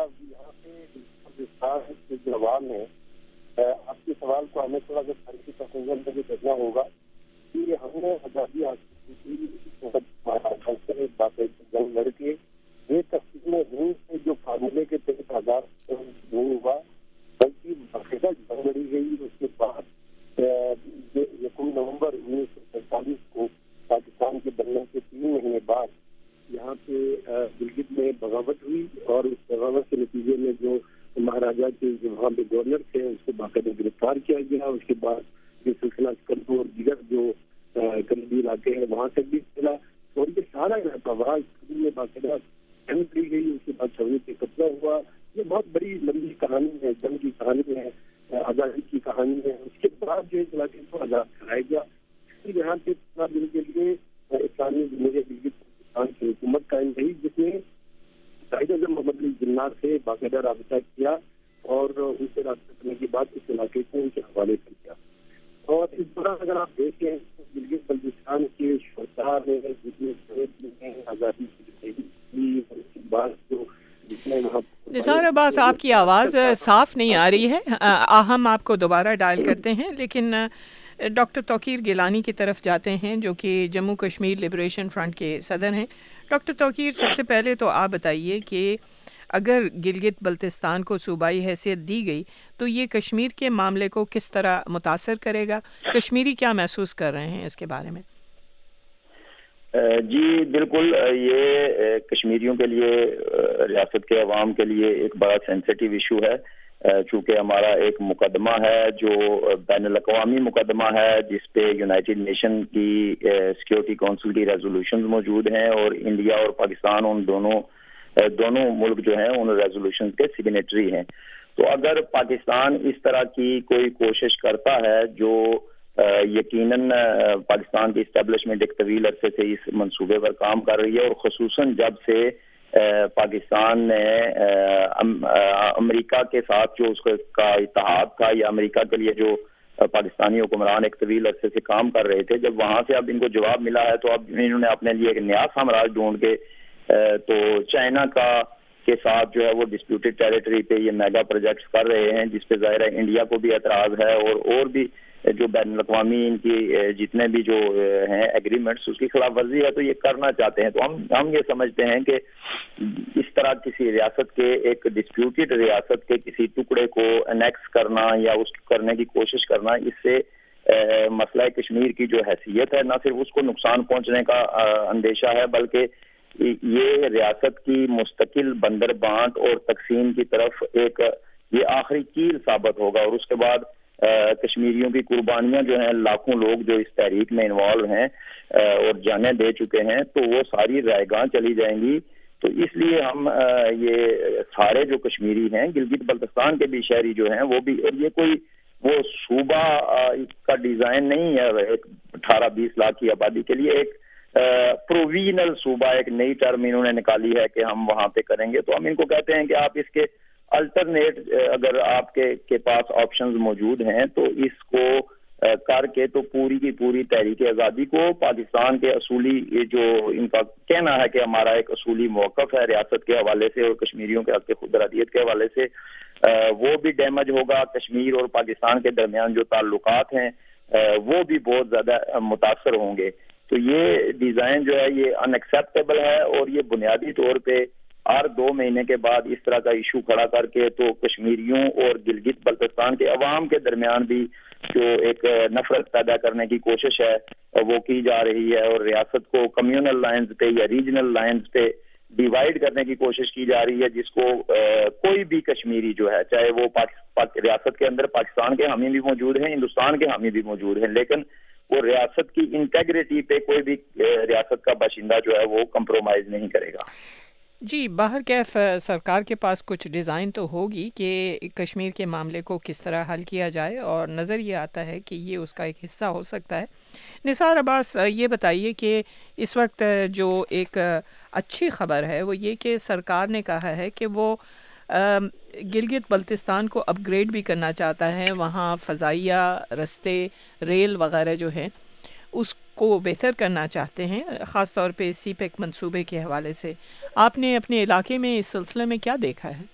پہ جو عوام ہے، آپ کے سوال کو ہمیں تھوڑا سا تاریخی تفصیل میں دیکھنا ہوگا کہ ہم نے آزادی حاصل کی جنگ لڑ کے یہ تقسیم ہند سے جو فارمولے کے تحت آزاد نہیں ہوا، بلکہ باقاعدہ جنگ لڑی گئی۔ اس کے بعد یکم نومبر انیس سو سینتالیس کو پاکستان کے بننے کے تین مہینے بعد یہاں پہ گلگت میں بغاوت ہوئی، اور اس بغاوت کے نتیجے میں جو مہاراجا کے جو وہاں پہ گورنر تھے اس کو باقاعدہ گرفتار کیا گیا۔ اس کے بعد جو سلسلہ اسکردو اور دیگر جو قریبی علاقے ہیں وہاں تک بھی چلا، اور یہ سارا علاقہ وہاں میں باقاعدہ جنگ لی گئی۔ اس کے بعد چھوڑنے پہ قبضہ ہوا۔ یہ بہت بڑی لمبی کہانی ہے، جنگ کی کہانی ہے، آزادی کی کہانی ہے۔ اس کے بعد جو اس علاقے کو آزاد کرایا گیا، یہاں پہ پندرہ دن کے لیے اسلامی جمہوریہ گلگت کی حکومت قائم رہی، جس نے قائد اعظم محمد علی جناح سے باقاعدہ رابطہ کیا اور ان سے رابطہ کرنے کے بعد اس علاقے کو ان کے حوالے کر دیا۔ اور اس دوران اگر آپ دیکھیں تو گلگت بلتستان کے شہداء نے جتنے شہید ہیں آزادی کی بعد جو جتنے وہاں۔ نثار عباس، آپ کی آواز صاف نہیں آ رہی ہے، ہم آپ کو دوبارہ ڈائل کرتے ہیں، لیکن ڈاکٹر توقیر گیلانی کی طرف جاتے ہیں جو کہ جموں کشمیر لبریشن فرنٹ کے صدر ہیں۔ ڈاکٹر توقیر، سب سے پہلے تو آپ بتائیے کہ اگر گلگت بلتستان کو صوبائی حیثیت دی گئی تو یہ کشمیر کے معاملے کو کس طرح متاثر کرے گا؟ کشمیری کیا محسوس کر رہے ہیں اس کے بارے میں؟ جی بالکل، یہ کشمیریوں کے لیے، ریاست کے عوام کے لیے ایک بڑا سینسیٹیو ایشو ہے، چونکہ ہمارا ایک مقدمہ ہے جو بین الاقوامی مقدمہ ہے، جس پہ یونائٹڈ نیشن کی سیکیورٹی کونسل کی ریزولوشنز موجود ہیں، اور انڈیا اور پاکستان ان دونوں دونوں ملک جو ہیں ان ریزولوشنز کے سگنیٹری ہیں۔ تو اگر پاکستان اس طرح کی کوئی کوشش کرتا ہے جو یقیناً پاکستان کی اسٹیبلشمنٹ ایک طویل عرصے سے اس منصوبے پر کام کر رہی ہے، اور خصوصاً جب سے پاکستان نے امریکہ کے ساتھ جو اس کا اتحاد تھا یا امریکہ کے لیے جو پاکستانی حکمران ایک طویل عرصے سے کام کر رہے تھے، جب وہاں سے اب ان کو جواب ملا ہے تو اب انہوں نے اپنے لیے ایک نیا سامراج ڈھونڈ کے تو چائنا کا کے ساتھ جو ہے وہ ڈسپیوٹڈ ٹیریٹری پہ یہ میگا پروجیکٹس کر رہے ہیں، جس پہ ظاہر ہے انڈیا کو بھی اعتراض ہے، اور اور بھی جو بین الاقوامی ان کی جتنے بھی جو ہیں ایگریمنٹس اس کی خلاف ورزی ہے تو یہ کرنا چاہتے ہیں۔ تو ہم ہم یہ سمجھتے ہیں کہ اس طرح کسی ریاست کے ایک ڈسپیوٹڈ ریاست کے کسی ٹکڑے کو انیکس کرنا یا اس کرنے کی کوشش کرنا، اس سے مسئلہ کشمیر کی جو حیثیت ہے نہ صرف اس کو نقصان پہنچنے کا اندیشہ ہے، بلکہ یہ ریاست کی مستقل بندر بانٹ اور تقسیم کی طرف ایک یہ آخری کیل ثابت ہوگا، اور اس کے بعد کشمیریوں کی قربانیاں جو ہیں، لاکھوں لوگ جو اس تحریک میں انوالو ہیں اور جانیں دے چکے ہیں، تو وہ ساری رائے گاہ چلی جائیں گی۔ تو اس لیے ہم یہ سارے جو کشمیری ہیں، گلگت بلتستان کے بھی شہری جو ہیں وہ بھی، اور یہ کوئی وہ صوبہ کا ڈیزائن نہیں ہے ایک اٹھارہ بیس لاکھ کی آبادی کے لیے، ایک پروویژنل صوبہ، ایک نئی ٹرم انہوں نے نکالی ہے کہ ہم وہاں پہ کریں گے۔ تو ہم ان کو کہتے ہیں کہ آپ اس کے الٹرنیٹ اگر آپ کے کے پاس آپشنز موجود ہیں تو اس کو کر کے تو پوری کی پوری تحریک آزادی کو پاکستان کے اصولی جو ان کا کہنا ہے کہ ہمارا ایک اصولی موقف ہے ریاست کے حوالے سے اور کشمیریوں کے حق خود ارادیت کے حوالے سے، وہ بھی ڈیمیج ہوگا۔ کشمیر اور پاکستان کے درمیان جو تعلقات ہیں وہ بھی بہت زیادہ متاثر ہوں گے۔ تو یہ ڈیزائن جو ہے یہ ان ایکسیپٹیبل ہے، اور یہ بنیادی طور پہ ہر دو مہینے کے بعد اس طرح کا ایشو کھڑا کر کے تو کشمیریوں اور گلگت بلتستان کے عوام کے درمیان بھی جو ایک نفرت پیدا کرنے کی کوشش ہے وہ کی جا رہی ہے، اور ریاست کو کمیونل لائنز پہ یا ریجنل لائنز پہ ڈیوائیڈ کرنے کی کوشش کی جا رہی ہے، جس کو کوئی بھی کشمیری جو ہے، چاہے وہ ریاست کے اندر پاکستان کے حامی بھی موجود ہیں، ہندوستان کے حامی بھی موجود ہیں، لیکن وہ ریاست کی انٹیگریٹی پہ کوئی بھی ریاست کا باشندہ جو ہے وہ کمپرومائز نہیں کرے گا۔ جی، باہر کیف سرکار کے پاس کچھ ڈیزائن تو ہوگی کہ کشمیر کے معاملے کو کس طرح حل کیا جائے، اور نظر یہ آتا ہے کہ یہ اس کا ایک حصہ ہو سکتا ہے۔ نثار عباس، یہ بتائیے کہ اس وقت جو ایک اچھی خبر ہے وہ یہ کہ سرکار نے کہا ہے کہ وہ گلگت بلتستان کو اپ گریڈ بھی کرنا چاہتا ہے، وہاں فضائیہ، رستے، ریل وغیرہ جو ہیں اس کو بہتر کرنا چاہتے ہیں، خاص طور پہ سی پیک منصوبے کے حوالے سے۔ آپ نے اپنے علاقے میں اس سلسلے میں کیا دیکھا ہے؟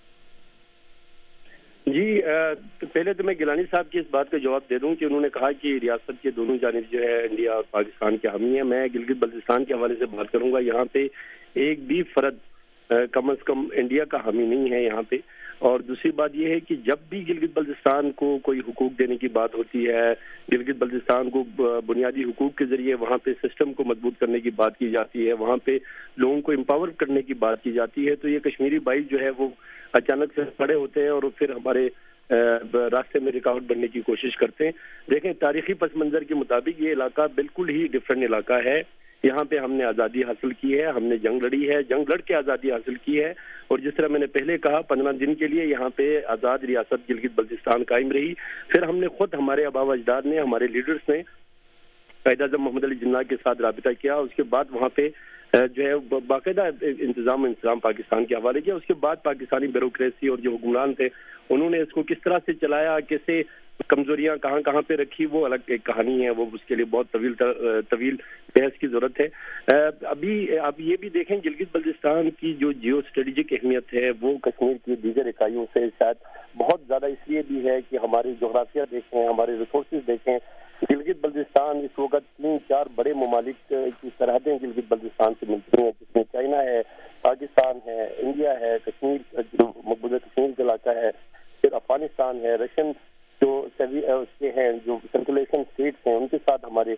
جی، پہلے تو میں گیلانی صاحب کی اس بات کا جواب دے دوں کہ انہوں نے کہا کہ ریاست کے دونوں جانب جو ہے انڈیا اور پاکستان کے حامی ہیں۔ میں گلگت بلتستان کے حوالے سے بات کروں گا، یہاں پہ ایک بھی فرد کم از کم انڈیا کا حامی نہیں ہے یہاں پہ۔ اور دوسری بات یہ ہے کہ جب بھی گلگت بلتستان کو کوئی حقوق دینے کی بات ہوتی ہے، گلگت بلتستان کو بنیادی حقوق کے ذریعے وہاں پہ سسٹم کو مضبوط کرنے کی بات کی جاتی ہے، وہاں پہ لوگوں کو امپاور کرنے کی بات کی جاتی ہے، تو یہ کشمیری بھائی جو ہے وہ اچانک سے کھڑے ہوتے ہیں اور پھر ہمارے راستے میں رکاوٹ بننے کی کوشش کرتے ہیں۔ دیکھیں، تاریخی پس منظر کے مطابق یہ علاقہ بالکل ہی ڈفرینٹ علاقہ ہے۔ یہاں پہ ہم نے آزادی حاصل کی ہے، ہم نے جنگ لڑی ہے، جنگ لڑ کے آزادی حاصل کی ہے، اور جس طرح میں نے پہلے کہا پندرہ دن کے لیے یہاں پہ آزاد ریاست گلگت بلتستان قائم رہی۔ پھر ہم نے خود، ہمارے آبا و اجداد نے، ہمارے لیڈرز نے قائد اعظم محمد علی جناح کے ساتھ رابطہ کیا، اس کے بعد وہاں پہ جو ہے باقاعدہ انتظام و انتظام پاکستان کے حوالے کیا۔ اس کے بعد پاکستانی بیوروکریسی اور جو حکمران تھے انہوں نے اس کو کس طرح سے چلایا، کیسے کمزوریاں کہاں کہاں پہ رکھی، وہ الگ ایک کہانی ہے، وہ اس کے لیے بہت طویل طویل بحث کی ضرورت ہے۔ ابھی آپ یہ بھی دیکھیں، گلگت بلتستان کی جو جیو اسٹریٹجک اہمیت ہے وہ کشمیر کی دیگر اکائیوں سے شاید بہت زیادہ اس لیے بھی ہے کہ ہماری جغرافیہ دیکھیں، ہمارے ریسورسز دیکھیں۔ گلگت بلتستان اس وقت تین چار بڑے ممالک کی سرحدیں گلگت بلتستان سے ملتی ہیں، جس میں چائنا ہے، پاکستان ہے، انڈیا ہے، کشمیر جو مقبوضہ کشمیر کا علاقہ ہے، پھر افغانستان ہے، رشین جو اس کے ہیں جو سرکولیشن اسٹیٹس ہیں ان کے ساتھ ہمارے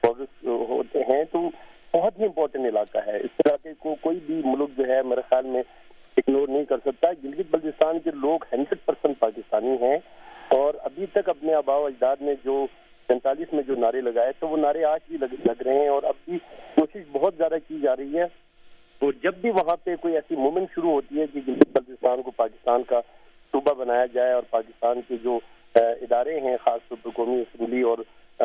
ہوتے ہیں۔ تو بہت ہی امپورٹنٹ علاقہ ہے، اس علاقے کو کوئی بھی ملک جو ہے میرے خیال میں اگنور نہیں کر سکتا۔ گلگت بلتستان کے لوگ ہنڈریڈ پرسینٹ پاکستانی ہیں، اور ابھی تک اپنے آبا و اجداد نے جو سینتالیس میں جو نعرے لگائے تو وہ نعرے آج بھی لگ رہے ہیں، اور اب بھی کوشش بہت زیادہ کی جا رہی ہے۔ اور جب بھی وہاں پہ کوئی ایسی موومنٹ شروع ہوتی ہے کہ گلگت بلتستان کو پاکستان کا صوبہ بنایا جائے اور پاکستان کے جو ادارے ہیں خاص طور پر قومی اسمبلی اور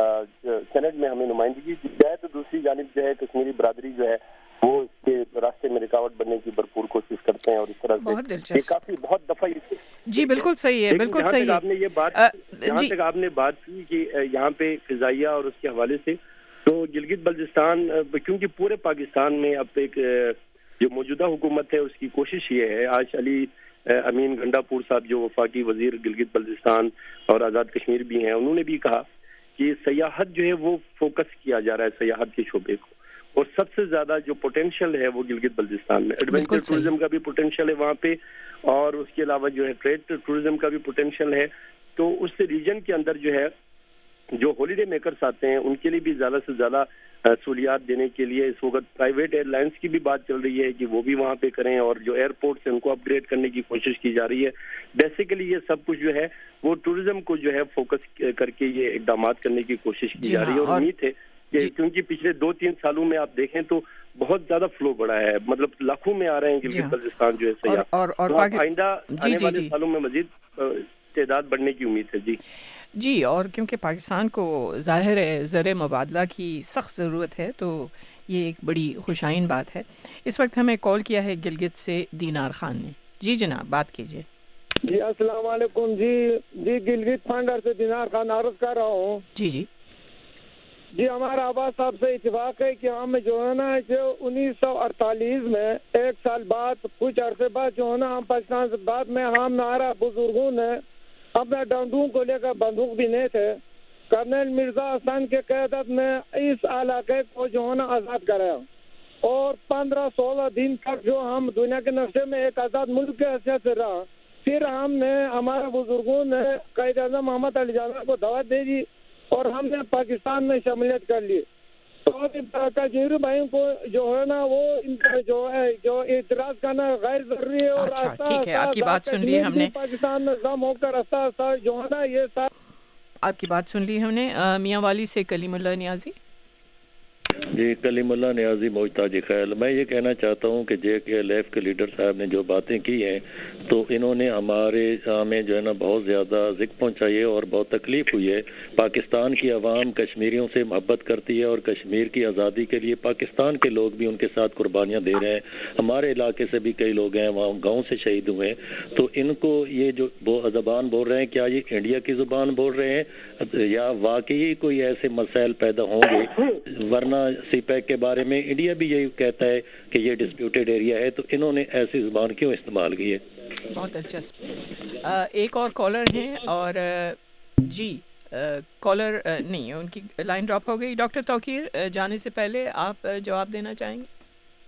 سینٹ میں ہمیں نمائندگی دی جائے تو دوسری جانب جو ہے کشمیری برادری جو ہے وہ اس کے راستے میں رکاوٹ بننے کی بھرپور کوشش کرتے ہیں اور اس طرح سے یہ کافی بہت دفعہ جی بالکل صحیح ہے بالکل صحیح ہے. آپ نے یہ بات جہاں تک آپ نے بات کی کہ یہاں پہ فضائیہ اور اس کے حوالے سے تو گلگت بلتستان کیونکہ پورے پاکستان میں اب ایک جو موجودہ حکومت ہے اس کی کوشش یہ ہے. آج علی امین گنڈا پور صاحب جو وفاقی وزیر گلگت بلتستان اور آزاد کشمیر بھی ہیں انہوں نے بھی کہا کہ سیاحت جو ہے وہ فوکس کیا جا رہا ہے سیاحت کے شعبے کو اور سب سے زیادہ جو پوٹینشیل ہے وہ گلگت بلتستان میں ایڈونچر ٹورزم کا بھی پوٹینشیل ہے وہاں پہ اور اس کے علاوہ جو ہے ٹریڈ ٹورزم کا بھی پوٹینشیل ہے. تو اس ریجن کے اندر جو ہے جو ہالیڈے میکرز آتے ہیں ان کے لیے بھی زیادہ سے زیادہ سہولیات دینے کے لیے اس وقت پرائیویٹ ایئر لائنس کی بھی بات چل رہی ہے کہ وہ بھی وہاں پہ کریں اور جو ایئرپورٹس ہیں ان کو اپ گریڈ کرنے کی کوشش کی جا رہی ہے. بیسیکلی یہ سب کچھ جو ہے وہ ٹورزم کو جو ہے فوکس کر کے یہ اقدامات کرنے کی کوشش کی جا رہی ہے اور امید ہے کہ کیونکہ پچھلے دو تین سالوں میں آپ دیکھیں تو بہت زیادہ فلو بڑھا ہے مطلب لاکھوں میں آ رہے ہیں گلگت بلتستان جو ہے سیاح آئندہ آنے والے سالوں میں مزید تعداد بڑھنے کی امید ہے. جی جی اور کیونکہ پاکستان کو ظاہر ہے زر مبادلہ کی سخت ضرورت ہے تو یہ ایک بڑی خوشائن بات ہے. اس وقت ہمیں کال کیا ہے گلگت سے دینار خان نے. جی جناب بات کیجیے. جی السلام علیکم. جی جی گلگت فنڈر سے دینار خان عرض کر رہا ہوں. جی جی جی ہمارا عباس صاحب سے اتفاق ہے کہ ہم جو ہے نا انیس سو اڑتالیس میں ایک سال بعد کچھ عرصے بعد جو ہے نا ہم پاکستان سے بعد میں ہمارا بزرگوں نے اپنے ڈنڈوں کو لے کر بندوق بھی نہیں تھے کرنل مرزا حسن کے قیادت میں اس علاقے کو جو ہے نا آزاد کرایا اور پندرہ سولہ دن تک جو ہم دنیا کے نقشے میں ایک آزاد ملک کے حیثیت سے رہا. پھر ہم نے ہمارے بزرگوں نے قائد اعظم محمد علی جناح کو دعوت دے دی اور ہم نے پاکستان میں شمولیت کر لی. تو کشمیری بھائیوں کو جو ہے نا وہ ان کا جو ہے جو اعتراض کرنا غیر ضروری ہے اور ٹھیک ہے آپ کی بات سن لی ہم نے پاکستان میں ضم ہو کر رستہ رستہ جو ہے نا یہ آپ کی بات سن لی ہم نے. میاں والی سے کلیم اللہ نیازی. جی کلیم اللہ نیازی محتاج خیال. میں یہ کہنا چاہتا ہوں کہ جے کے ایل ایف کے لیڈر صاحب نے جو باتیں کی ہیں تو انہوں نے ہمارے ہمیں جو ہے نا بہت زیادہ ذکر پہنچائی ہے اور بہت تکلیف ہوئی ہے. پاکستان کی عوام کشمیریوں سے محبت کرتی ہے اور کشمیر کی آزادی کے لیے پاکستان کے لوگ بھی ان کے ساتھ قربانیاں دے رہے ہیں. ہمارے علاقے سے بھی کئی لوگ ہیں وہاں گاؤں سے شہید ہوئے ہیں. تو ان کو یہ جو زبان بول رہے ہیں کیا یہ انڈیا کی زبان بول رہے ہیں یا واقعی کوئی ایسے مسائل پیدا ہوں گے؟ ورنہ سی پیک کے بارے میں انڈیا بھی یہی کہتا ہے کہ یہ ڈسپیوٹیڈ ایریا ہے تو انہوں نے ایسی زبان کیوں استعمال کی ہے؟ بہت دلچسپ. ایک اور کالر ہیں اور جی کالر نہیں ان کی لائن ڈراپ ہو گئی. ڈاکٹر توقیر جانے سے پہلے آپ جواب دینا چاہیں گے؟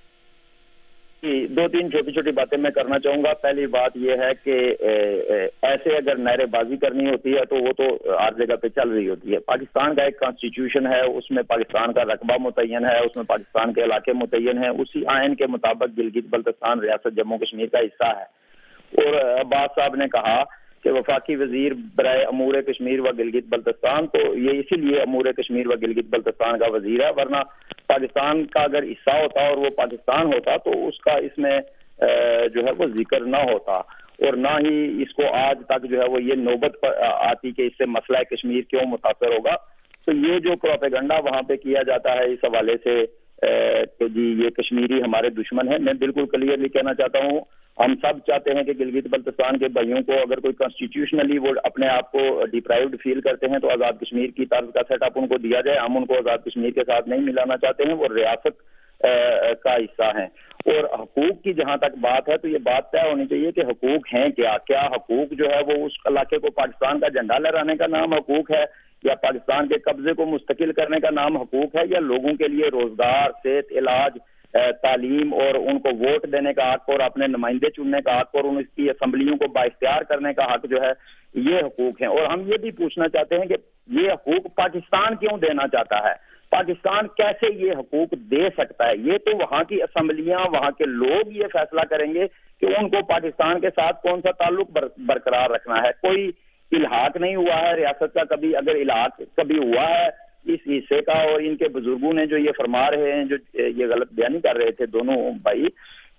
جی دو تین چھوٹی چھوٹی باتیں میں کرنا چاہوں گا. پہلی بات یہ ہے کہ ایسے اگر نعرے بازی کرنی ہوتی ہے تو وہ تو ہر جگہ پہ چل رہی ہوتی ہے. پاکستان کا ایک کانسٹیٹیوشن ہے اس میں پاکستان کا رقبہ متعین ہے اس میں پاکستان کے علاقے متعین ہیں. اسی آئین کے مطابق گلگت بلتستان ریاست جموں کشمیر کا حصہ ہے. اور عباس صاحب نے کہا کہ وفاقی وزیر برائے امور کشمیر و گلگت بلتستان تو یہ اسی لیے امور کشمیر و گلگت بلتستان کا وزیر ہے. ورنہ پاکستان کا اگر حصہ ہوتا اور وہ پاکستان ہوتا تو اس کا اس میں جو ہے وہ ذکر نہ ہوتا اور نہ ہی اس کو آج تک جو ہے وہ یہ نوبت آتی کہ اس سے مسئلہ کشمیر کیوں متاثر ہوگا. تو یہ جو پروپیگنڈا وہاں پہ کیا جاتا ہے اس حوالے سے کہ جی یہ کشمیری ہمارے دشمن ہیں, میں بالکل کلیئرلی کہنا چاہتا ہوں ہم سب چاہتے ہیں کہ گلگت بلتستان کے بھائیوں کو اگر کوئی کانسٹیٹیوشنلی وہ اپنے آپ کو ڈیپرائیوڈ فیل کرتے ہیں تو آزاد کشمیر کی طرز کا سیٹ اپ ان کو دیا جائے. ہم ان کو آزاد کشمیر کے ساتھ نہیں ملانا چاہتے ہیں, وہ ریاست کا حصہ ہیں. اور حقوق کی جہاں تک بات ہے تو یہ بات طے ہونی چاہیے کہ حقوق ہیں کیا. کیا حقوق جو ہے وہ اس علاقے کو پاکستان کا جھنڈا لہرانے کا نام حقوق ہے, یا پاکستان کے قبضے کو مستقل کرنے کا نام حقوق ہے, یا لوگوں کے لیے روزگار, صحت, علاج, تعلیم اور ان کو ووٹ دینے کا حق اور اپنے نمائندے چننے کا حق اور ان کی اسمبلیوں کو بااختیار کرنے کا حق جو ہے یہ حقوق ہیں. اور ہم یہ بھی پوچھنا چاہتے ہیں کہ یہ حقوق پاکستان کیوں دینا چاہتا ہے, پاکستان کیسے یہ حقوق دے سکتا ہے؟ یہ تو وہاں کی اسمبلیاں, وہاں کے لوگ یہ فیصلہ کریں گے کہ ان کو پاکستان کے ساتھ کون سا تعلق بر برقرار رکھنا ہے. کوئی الحاق نہیں ہوا ہے ریاست کا, کبھی اگر الحاق کبھی ہوا ہے اس حصے کا, اور ان کے بزرگوں نے جو یہ فرما رہے ہیں, جو یہ غلط بیانی کر رہے تھے دونوں بھائی,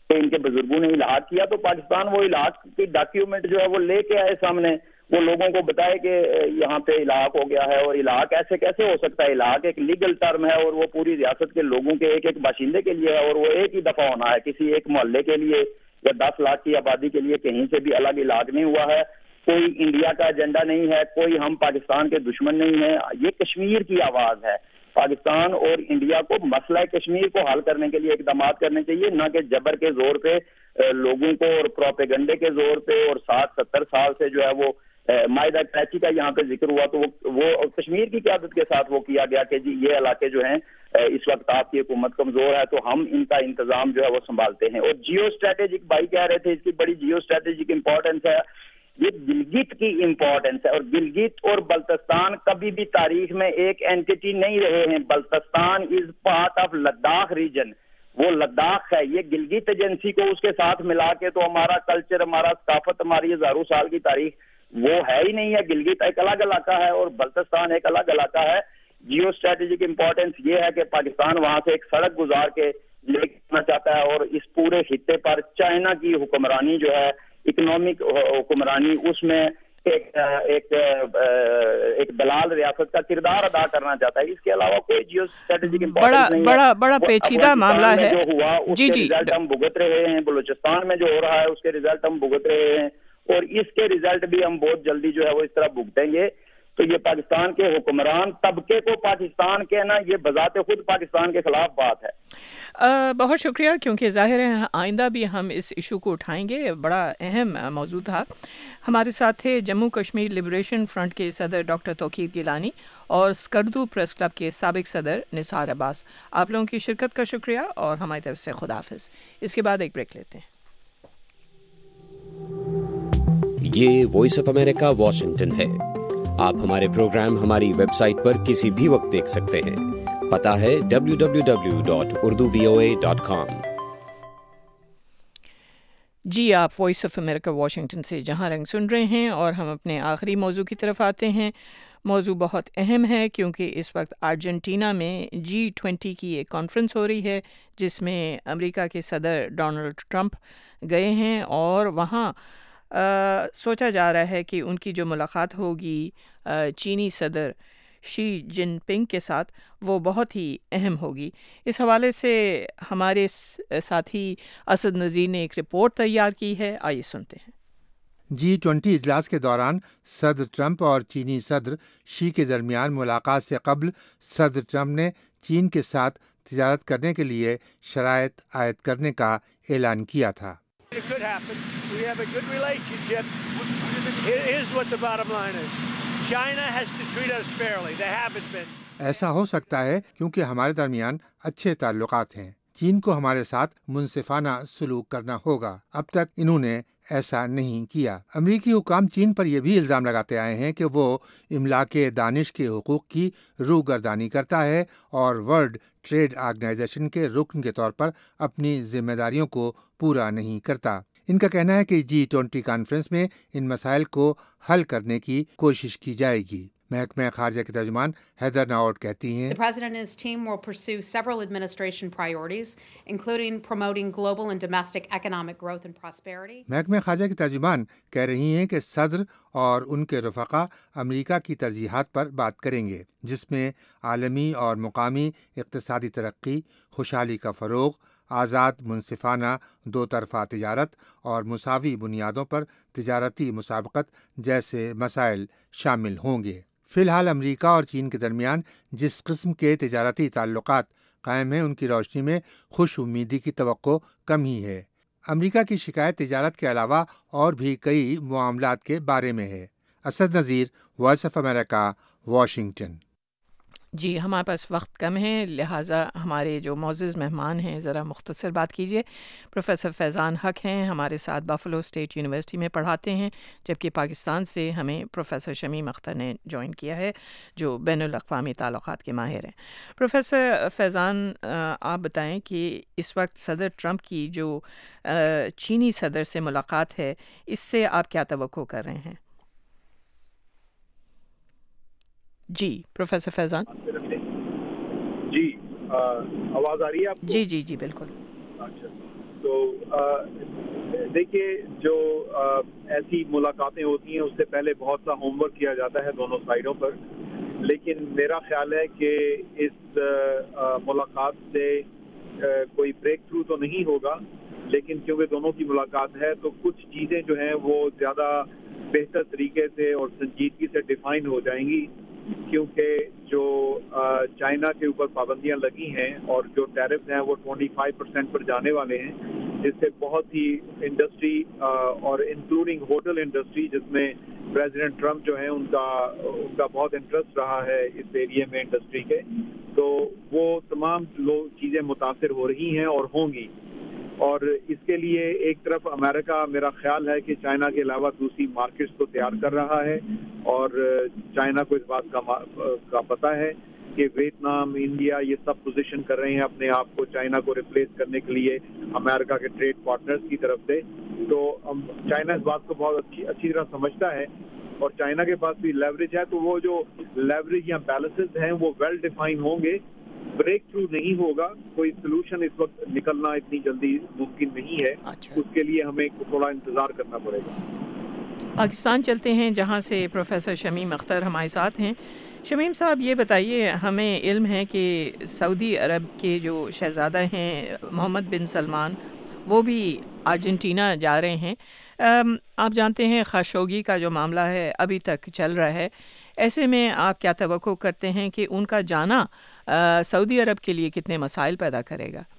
ان کے بزرگوں نے الحاق کیا، تو پاکستان وہ الحاق کی ڈاکیومنٹ جو ہے وہ لے کے آئے سامنے، وہ لوگوں کو بتائے کہ یہاں پہ الحاق ہو گیا ہے. اور الحاق ایسے کیسے ہو سکتا ہے؟ الحاق ایک لیگل ٹرم ہے اور وہ پوری ریاست کے لوگوں کے ایک ایک باشندے کے لیے ہے، اور وہ ایک ہی دفعہ ہونا ہے، کسی ایک محلے کے لیے یا دس لاکھ کی آبادی کے لیے کہیں سے بھی الگ الحاق نہیں ہوا ہے. کوئی انڈیا کا ایجنڈا نہیں ہے، کوئی ہم پاکستان کے دشمن نہیں ہیں. یہ کشمیر کی آواز ہے. پاکستان اور انڈیا کو مسئلہ کشمیر کو حل کرنے کے لیے اقدامات کرنے چاہیے، نہ کہ جبر کے زور پہ لوگوں کو اور پروپیگنڈے کے زور پہ. اور ساٹھ ستر سال سے جو ہے وہ معاہدہ کراچی کا یہاں پہ ذکر ہوا تو وہ کشمیر کی قیادت کے ساتھ وہ کیا گیا کہ جی یہ علاقے جو ہیں اس وقت آپ کی حکومت کمزور ہے تو ہم ان کا انتظام جو ہے وہ سنبھالتے ہیں. اور جیو اسٹریٹجک بھائی کہہ رہے تھے اس کی بڑی جیو اسٹریٹجک امپورٹنس ہے. یہ گلگت کی امپورٹنس ہے، اور گلگت اور بلتستان کبھی بھی تاریخ میں ایک اینٹی نہیں رہے ہیں. Baltistan is part of Ladakh region, وہ لداخ ہے. یہ گلگت ایجنسی کو اس کے ساتھ ملا کے تو ہمارا کلچر، ہمارا ثقافت، ہماری ہزاروں سال کی تاریخ وہ ہے ہی نہیں ہے. گلگت ایک الگ علاقہ ہے اور بلتستان ایک الگ علاقہ ہے. جیو اسٹریٹجک امپورٹنس یہ ہے کہ پاکستان وہاں سے ایک سڑک گزار کے لے جانا چاہتا ہے، اور اس پورے خطے پر چائنا کی حکمرانی جو ہے، اکنامک حکمرانی، اس میں ایک ایک ایک دلال ریاست کا کردار ادا کرنا چاہتا ہے. اس کے علاوہ کوئی جیو اسٹریٹجک امپورٹنس نہیں ہے. بڑا بڑا پیچیدہ معاملہ ہے جو ہوا اس کے ریزلٹ ہم بھگت رہے ہیں. بلوچستان میں جو ہو رہا ہے اس کے ریزلٹ ہم بھگت رہے ہیں، اور اس کے ریزلٹ بھی ہم بہت جلدی جو ہے وہ اس طرح بھگتیں گے. تو یہ پاکستان کے حکمران طبقے کو پاکستان کہنا یہ بذات خود پاکستان کے خلاف بات ہے. بہت شکریہ، کیونکہ ظاہر ہے آئندہ بھی ہم اس ایشو کو اٹھائیں گے. بڑا اہم موضوع تھا. ہمارے ساتھ تھے جموں کشمیر لبریشن فرنٹ کے صدر ڈاکٹر توقیر گیلانی اور اسکردو پریس کلب کے سابق صدر نثار عباس. آپ لوگوں کی شرکت کا شکریہ اور ہماری طرف سے خداحافظ. اس کے بعد ایک بریک لیتے ہیں. یہ وائس آف امریکہ واشنگٹن ہے. آپ ہمارے پروگرام ہماری ویب سائٹ پر کسی بھی وقت دیکھ سکتے ہیں. پتہ ہے W W W dot Urdu V O A dot com. جی، آپ وائس آف امریکہ واشنگٹن سے جہاں رنگ سن رہے ہیں، اور ہم اپنے آخری موضوع کی طرف آتے ہیں. موضوع بہت اہم ہے کیونکہ اس وقت ارجنٹینا میں جی ٹوینٹی کی ایک کانفرنس ہو رہی ہے جس میں امریکہ کے صدر ڈونلڈ ٹرمپ گئے ہیں، اور وہاں آ, سوچا جا رہا ہے کہ ان کی جو ملاقات ہوگی آ, چینی صدر شی جن پنگ کے ساتھ وہ بہت ہی اہم ہوگی. اس حوالے سے ہمارے ساتھی اسد نذیر نے ایک رپورٹ تیار کی ہے، آئیے سنتے ہیں. جی ٹوینٹی اجلاس کے دوران صدر ٹرمپ اور چینی صدر شی کے درمیان ملاقات سے قبل صدر ٹرمپ نے چین کے ساتھ تجارت کرنے کے لیے شرائط عائد کرنے کا اعلان کیا تھا. It could happen. We have a good relationship. It is what the bottom line is. China has to treat us fairly. They haven't been. ایسا ہو سکتا ہے کیونکہ ہمارے درمیان اچھے تعلقات ہیں. چین کو ہمارے ساتھ منصفانہ سلوک کرنا ہوگا. اب تک انہوں نے ایسا نہیں کیا. امریکی حکام چین پر یہ بھی الزام لگاتے آئے ہیں کہ وہ املاک دانش کے حقوق کی روگردانی کرتا ہے اور ورلڈ ٹریڈ آرگنائزیشن کے رکن کے طور پر اپنی ذمہ داریوں کو پورا نہیں کرتا. ان کا کہنا ہے کہ جی ٹوینٹی کانفرنس میں ان مسائل کو حل کرنے کی کوشش کی جائے گی. محکمہ خارجہ کے ترجمان ہیدر ناؤٹ کہتی ہیں The President and his team will pursue several administration priorities, including promoting global and domestic economic growth and prosperity. محکمہ خارجہ کی ترجمان کہہ رہی ہیں کہ صدر اور ان کے رفقا امریکہ کی ترجیحات پر بات کریں گے، جس میں عالمی اور مقامی اقتصادی ترقی، خوشحالی کا فروغ، آزاد منصفانہ دو طرفہ تجارت اور مساوی بنیادوں پر تجارتی مسابقت جیسے مسائل شامل ہوں گے. فی الحال امریکہ اور چین کے درمیان جس قسم کے تجارتی تعلقات قائم ہیں ان کی روشنی میں خوش امیدی کی توقع کم ہی ہے. امریکہ کی شکایت تجارت کے علاوہ اور بھی کئی معاملات کے بارے میں ہے. Asad Nazir, voice of America, Washington. جی، ہمارے پاس وقت کم ہے، لہٰذا ہمارے جو معزز مہمان ہیں ذرا مختصر بات کیجیے. پروفیسر فیضان حق ہیں، ہمارے ساتھ بفلو اسٹیٹ یونیورسٹی میں پڑھاتے ہیں، جبکہ پاکستان سے ہمیں پروفیسر شمیم اختر نے جوائن کیا ہے جو بین الاقوامی تعلقات کے ماہر ہیں. پروفیسر فیضان، آپ بتائیں کہ اس وقت صدر ٹرمپ کی جو چینی صدر سے ملاقات ہے اس سے آپ کیا توقع کر رہے ہیں؟ جی پروفیسر فیضان. جی آواز آ رہی ہے آپ کو؟ جی جی جی بالکل. اچھا تو دیکھیے جو ایسی ملاقاتیں ہوتی ہیں اس سے پہلے بہت سا ہوم ورک کیا جاتا ہے دونوں سائڈوں پر، لیکن میرا خیال ہے کہ اس ملاقات سے کوئی بریک تھرو تو نہیں ہوگا، لیکن کیونکہ دونوں کی ملاقات ہے تو کچھ چیزیں جو ہیں وہ زیادہ بہتر طریقے سے اور سنجیدگی سے ڈیفائن ہو جائیں گی، کیونکہ جو چائنا کے اوپر پابندیاں لگی ہیں اور جو ٹیرف ہیں وہ ٹوئنٹی فائیو پرسینٹ پر جانے والے ہیں، جس سے بہت ہی انڈسٹری اور انکلوڈنگ ہوٹل انڈسٹری، جس میں پریزیڈنٹ ٹرمپ جو ہیں ان کا ان کا بہت انٹرسٹ رہا ہے اس ایریے میں انڈسٹری کے، تو وہ تمام لوگ چیزیں متاثر ہو رہی ہیں اور ہوں گی. اور اس کے لیے ایک طرف امریکہ میرا خیال ہے کہ چائنا کے علاوہ دوسری مارکیٹس کو تیار کر رہا ہے، اور چائنا کو اس بات کا کا پتہ ہے کہ ویتنام، انڈیا یہ سب پوزیشن کر رہے ہیں اپنے آپ کو چائنا کو ریپلیس کرنے کے لیے امریکہ کے ٹریڈ پارٹنرز کی طرف سے. تو چائنا اس بات کو بہت اچھی اچھی طرح سمجھتا ہے، اور چائنا کے پاس بھی لیوریج ہے، تو وہ جو لیوریج یا بیلنسز ہیں وہ ویل ڈیفائن ہوں گے. بریک تھرو نہیں ہوگا، کوئی سلوشن اس وقت نکلنا اتنی جلدی ممکن نہیں ہے. اس کے لیے ہمیں تھوڑا انتظار کرنا پڑے گا. پاکستان چلتے ہیں جہاں سے پروفیسر شمیم اختر ہمارے ساتھ ہیں. شمیم صاحب یہ بتائیے، ہمیں علم ہے کہ سعودی عرب کے جو شہزادہ ہیں محمد بن سلمان وہ بھی ارجنٹینا جا رہے ہیں. آپ جانتے ہیں خاشوگی کا جو معاملہ ہے ابھی تک چل رہا ہے، ایسے میں آپ کیا توقع کرتے ہیں کہ ان کا جانا سعودی عرب کے لیے کتنے مسائل پیدا کرے گا؟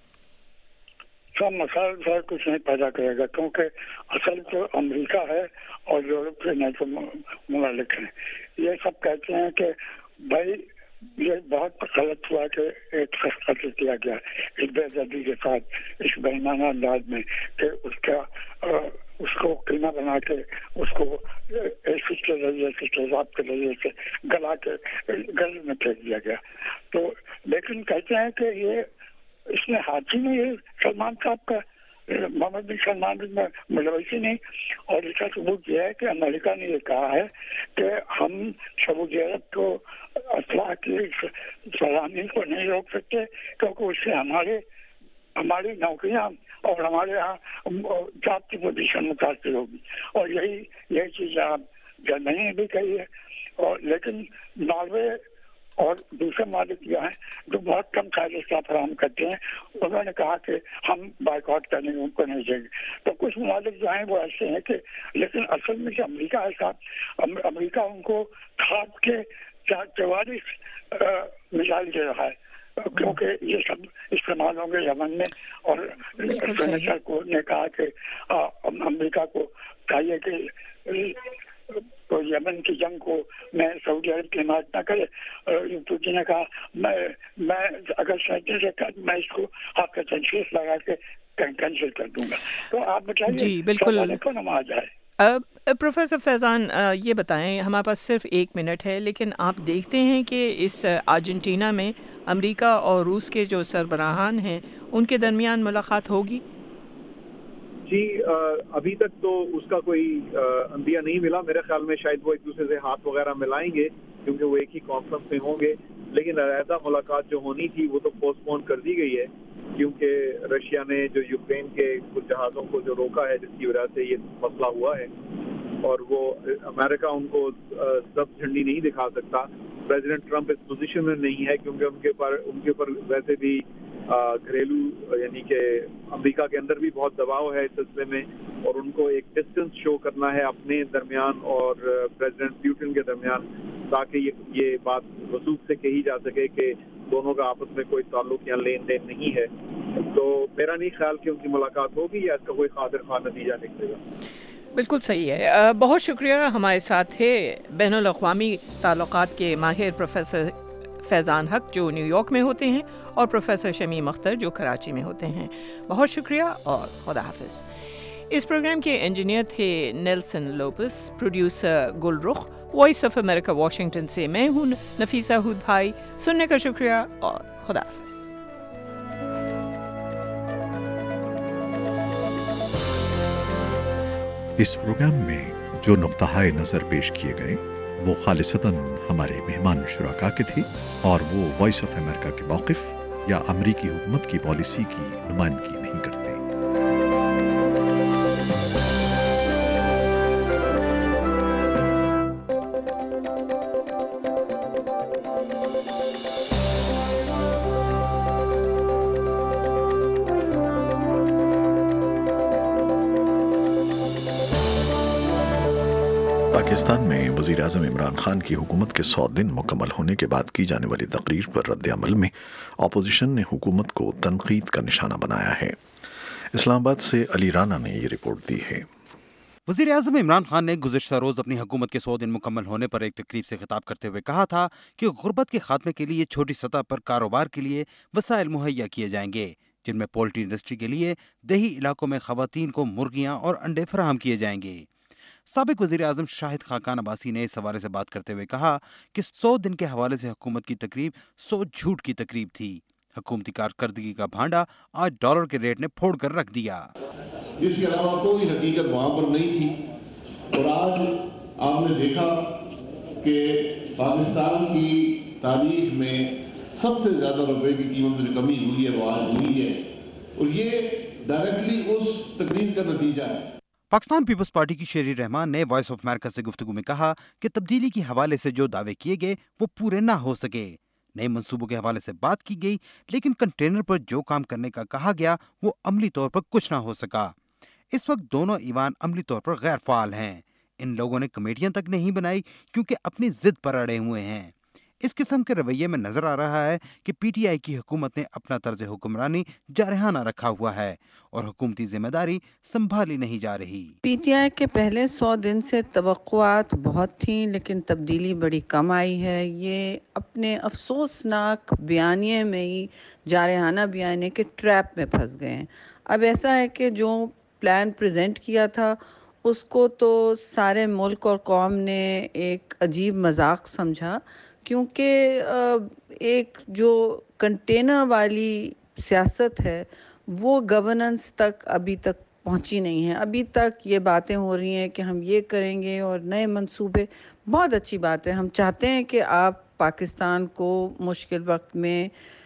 سب مسائل سر کچھ نہیں پیدا کرے گا، کیونکہ اصل تو امریکہ ہے اور یورپ کے نیٹو ممالک ہیں. یہ سب کہتے ہیں کہ بھائی یہ بہت غلط ہوا کہ ایک شخص قتل کیا گیا اس بے دردی کے ساتھ، اس بےمانہ انداز میں کہ اس کا اس کو قیمہ بنا کے اس کو ایسڈ کے ذریعے سے تیزاب کے ذریعے سے گلا کے گل میں پھینک دیا گیا. تو لیکن کہتے ہیں کہ یہ اس میں ہاتھی میں یہ سلمان صاحب کا محمد بن سلمان میں ملوثی نہیں، اور اس کا ثبوت یہ ہے کہ امریکہ نے یہ کہا ہے کہ ہم سعودی عرب کو اسلحہ کی فراہمی کو نہیں روک سکتے، کیونکہ اس سے ہمارے ہماری نوکریاں اور ہمارے یہاں جاب کی پوزیشن متاثر ہوگی. اور یہی یہی چیز آپ جرمنی نے بھی کہی ہے. اور لیکن ناروے اور دوسرے ممالک جو ہیں جو بہت کم خالصہ فراہم کرتے ہیں، انہوں نے کہا کہ ہم بائیکاٹ کرنے ان کو نہیں دیں گے. تو کچھ ممالک جو ہیں وہ ایسے ہیں کہ، لیکن اصل میں جو امریکہ ہے صاحب، امریکہ ان کو کھاد کے چوالیس مثال دے رہا ہے، کیونکہ یہ سب استعمال ہوں گے یمن میں. اور سینیٹر کو نے کہا کہ امریکہ کو چاہیے کہ تو یمن کی جنگ کو میں سعودی عرب کی حمایت نہ کرے. پوتین نے کہا میں میں اگر سینٹر سے میں اس کو آپ کا تنشیس لگا کے کینسل کر دوں گا. تو آپ بتائیے جی بالکل کو نماز جائے. پروفیسر فیضان یہ بتائیں، ہمارے پاس صرف ایک منٹ ہے، لیکن آپ دیکھتے ہیں کہ اس ارجنٹینا میں امریکہ اور روس کے جو سربراہان ہیں ان کے درمیان ملاقات ہوگی؟ جی ابھی تک تو اس کا کوئی اندیا نہیں ملا. میرے خیال میں شاید وہ ایک دوسرے سے ہاتھ وغیرہ ملائیں گے کیونکہ وہ ایک ہی کانفرنس میں ہوں گے، لیکن علیحدہ ملاقات جو ہونی تھی وہ تو پوسٹ پون کر دی گئی ہے، کیونکہ رشیا نے جو یوکرین کے کچھ جہازوں کو جو روکا ہے جس کی وجہ سے یہ مسئلہ ہوا ہے، اور وہ امریکہ ان کو سب جھنڈی نہیں دکھا سکتا. پریزیڈنٹ ٹرمپ اس پوزیشن میں نہیں ہے کیونکہ ان کے اوپر ان کے اوپر ویسے بھی گھریلو یعنی کہ امریکہ کے اندر بھی بہت دباؤ ہے اس سلسلے میں، اور ان کو ایک ڈسٹنس شو کرنا ہے اپنے درمیان اور پریزیڈنٹ پیوٹن کے درمیان، تاکہ یہ یہ بات وثوق سے کہی جا سکے کہ دونوں کا آپس میں کوئی تعلق یا لین دین نہیں ہے. تو میرا نہیں خیال کہ ان کی ملاقات ہوگی یا اس کا کوئی خاطر خواہ نتیجہ نکلے گا. بالکل صحیح ہے. بہت شکریہ. ہمارے ساتھ تھے بین الاقوامی تعلقات کے ماہر پروفیسر فیضان حق جو نیو یارک میں ہوتے ہیں، اور پروفیسر شمیم اختر جو کراچی میں ہوتے ہیں. بہت شکریہ اور خدا حافظ. اس پروگرام کے انجینئر تھے Nelson Lopes, producer Gul Rukh. Voice of America Washington سے میں ہوں نفیسہ ہود بھائی. سننے کا شکریہ اور خدا حافظ. اس پروگرام میں جو نقطہ نظر پیش کیے گئے وہ خالصتاً ہمارے مہمان شرکا کے تھے، اور وہ وائس آف امریکہ کے موقف یا امریکی حکومت کی پالیسی کی نمائندگی نہیں کرتے. پاکستان میں وزیر اعظم عمران خان کی حکومت کے سو دن مکمل ہونے کے بعد کی جانے والی تقریر پر رد عمل میں اپوزیشن نے حکومت کو تنقید کا نشانہ بنایا ہے۔ اسلام آباد سے علی رانا نے یہ رپورٹ دی ہے۔ وزیر اعظم عمران خان نے گزشتہ روز اپنی حکومت کے سو دن مکمل ہونے پر ایک تقریب سے خطاب کرتے ہوئے کہا تھا کہ غربت کے خاتمے کے لیے چھوٹی سطح پر کاروبار کے لیے وسائل مہیا کیے جائیں گے، جن میں پولٹری انڈسٹری کے لیے دیہی علاقوں میں خواتین کو مرغیاں اور انڈے فراہم کیے جائیں گے۔ سابق وزیر اعظم شاہد خاقان عباسی نے اس حوالے سے بات کرتے ہوئے کہا کہ سو دن کے حوالے سے حکومت کی تقریب سو جھوٹ کی تقریب تھی۔ حکومتی کارکردگی کا بھانڈا آج ڈالر کے ریٹ نے پھوڑ کر رکھ دیا۔ اس کے علاوہ کوئی حقیقت وہاں پر نہیں تھی، اور آج آپ نے دیکھا کہ پاکستان کی تاریخ میں سب سے زیادہ روپے کی قیمت میں کمی ہوئی ہے وہ آج ہوئی ہے، اور یہ ڈائریکٹلی اس تقریر کا نتیجہ ہے۔ پاکستان پیپلز پارٹی کی شیری رحمان نے وائس آف امریکہ سے گفتگو میں کہا کہ تبدیلی کے حوالے سے جو دعوے کیے گئے وہ پورے نہ ہو سکے۔ نئے منصوبوں کے حوالے سے بات کی گئی، لیکن کنٹینر پر جو کام کرنے کا کہا گیا وہ عملی طور پر کچھ نہ ہو سکا۔ اس وقت دونوں ایوان عملی طور پر غیر فعال ہیں۔ ان لوگوں نے کمیٹیاں تک نہیں بنائی کیونکہ اپنی ضد پر اڑے ہوئے ہیں۔ اس قسم کے رویے میں نظر آ رہا ہے کہ پی ٹی آئی کی حکومت نے اپنا طرز حکمرانی جارحانہ رکھا ہوا ہے اور حکومتی ذمہ داری سنبھالی نہیں جا رہی۔ پی ٹی آئی کے پہلے سو دن سے توقعات بہت تھیں، لیکن تبدیلی بڑی کم آئی ہے۔ یہ اپنے افسوسناک بیانیے میں ہی جارحانہ بیانیے کے ٹریپ میں پھنس گئے ہیں۔ اب ایسا ہے کہ جو پلان پریزنٹ کیا تھا اس کو تو سارے ملک اور قوم نے ایک عجیب مذاق سمجھا، کیونکہ ایک جو کنٹینر والی سیاست ہے وہ گورننس تک ابھی تک پہنچی نہیں ہے۔ ابھی تک یہ باتیں ہو رہی ہیں کہ ہم یہ کریں گے اور نئے منصوبے، بہت اچھی بات ہے، ہم چاہتے ہیں کہ آپ پاکستان کو مشکل وقت میں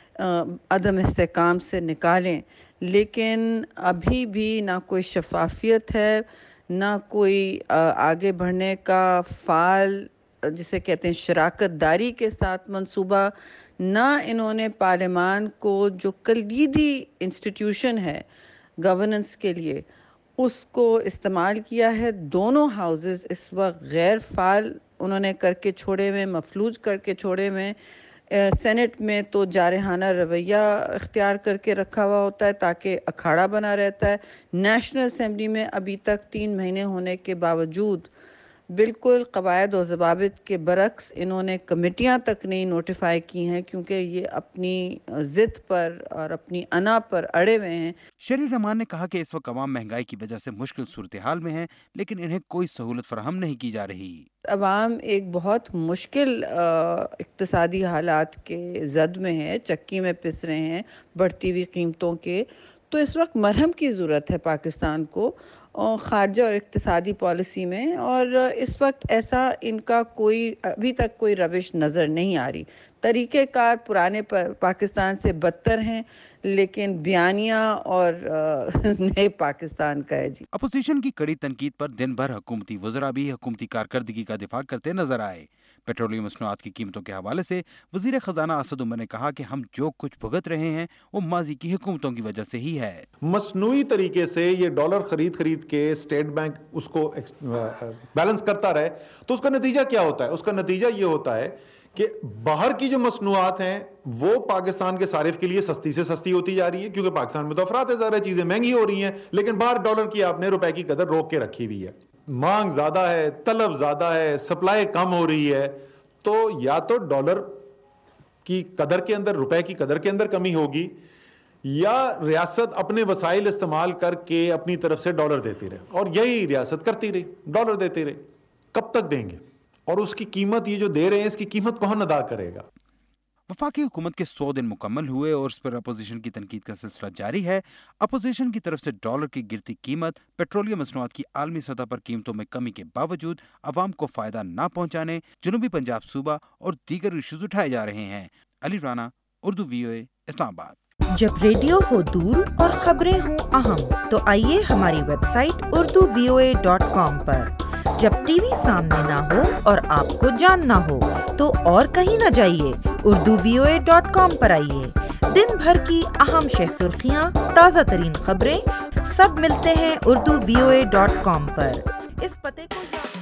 عدم استحکام سے نکالیں، لیکن ابھی بھی نہ کوئی شفافیت ہے، نہ کوئی آگے بڑھنے کا فعال جسے کہتے ہیں شراکت داری کے ساتھ منصوبہ، نہ انہوں نے پارلیمان کو جو کلیدی انسٹیٹیوشن ہے گورننس کے لیے اس کو استعمال کیا ہے۔ دونوں ہاؤسز اس وقت غیر فعال انہوں نے کر کے چھوڑے ہوئے، مفلوج کر کے چھوڑے ہوئے۔ سینٹ میں تو جارحانہ رویہ اختیار کر کے رکھا ہوا ہوتا ہے تاکہ اکھاڑا بنا رہتا ہے۔ نیشنل اسمبلی میں ابھی تک تین مہینے ہونے کے باوجود بالکل قواعد و ضوابط کے برعکس انہوں نے کمیٹیاں تک نہیں نوٹیفائی کی ہیں، کیونکہ یہ اپنی ضد پر اور اپنی انا پر اڑے ہوئے ہیں۔ شیری رحمان نے کہا کہ اس وقت عوام مہنگائی کی وجہ سے مشکل صورتحال میں ہیں، لیکن انہیں کوئی سہولت فراہم نہیں کی جا رہی۔ عوام ایک بہت مشکل اقتصادی حالات کے زد میں ہے، چکی میں پس رہے ہیں بڑھتی ہوئی قیمتوں کے۔ تو اس وقت مرہم کی ضرورت ہے پاکستان کو خارجہ اور اقتصادی پالیسی میں، اور اس وقت ایسا ان کا کوئی ابھی تک کوئی روش نظر نہیں آ رہی۔ طریقہ کار پرانے پاکستان سے بدتر ہیں، لیکن بیانیہ اور نئے پاکستان کا ہے۔ جی اپوزیشن کی کڑی تنقید پر دن بھر حکومتی وزراء بھی حکومتی کارکردگی کا دفاع کرتے نظر آئے۔ پیٹرولیم مصنوعات کی قیمتوں کے حوالے سے وزیر خزانہ اسد عمر نے کہا کہ ہم جو کچھ بھگت رہے ہیں وہ ماضی کی حکومتوں کی وجہ سے ہی ہے۔ مصنوعی طریقے سے یہ ڈالر خرید خرید کے اسٹیٹ بینک اس کو بیلنس کرتا رہے تو اس کا نتیجہ کیا ہوتا ہے؟ اس کا نتیجہ یہ ہوتا ہے کہ باہر کی جو مصنوعات ہیں وہ پاکستان کے صارف کے لیے سستی سے سستی ہوتی جا رہی ہے، کیونکہ پاکستان میں تو افراط زیادہ چیزیں مہنگی ہو رہی ہیں، لیکن باہر ڈالر کی آپ نے روپے کی قدر روک کے رکھی ہوئی ہے۔ مانگ زیادہ ہے، طلب زیادہ ہے، سپلائی کم ہو رہی ہے، تو یا تو ڈالر کی قدر کے اندر، روپے کی قدر کے اندر کمی ہوگی، یا ریاست اپنے وسائل استعمال کر کے اپنی طرف سے ڈالر دیتی رہے، اور یہی ریاست کرتی رہی، ڈالر دیتی رہے۔ کب تک دیں گے؟ اور اس کی قیمت یہ جو دے رہے ہیں اس کی قیمت کون ادا کرے گا؟ وفاقی حکومت کے سو دن مکمل ہوئے اور اس پر اپوزیشن کی تنقید کا سلسلہ جاری ہے۔ اپوزیشن کی طرف سے ڈالر کی گرتی قیمت، پیٹرولیم مصنوعات کی عالمی سطح پر قیمتوں میں کمی کے باوجود عوام کو فائدہ نہ پہنچانے جنوبی پنجاب صوبہ اور دیگر ایشوز اٹھائے جا رہے ہیں۔ علی رانا، اردو وی او اے، اسلام آباد۔ جب ریڈیو ہو دور اور خبریں ہوں اہم تو آئیے ہماری website Urdu V O A dot com پر۔ جب ٹی وی سامنے نہ ہو اور آپ کو جاننا ہو تو اور کہیں نہ جائیے، Urdu V O A dot com پر آئیے۔ دن بھر کی اہم شہ سرخیاں، تازہ ترین خبریں سب ملتے ہیں Urdu V O A dot com پر۔ اس پتے کو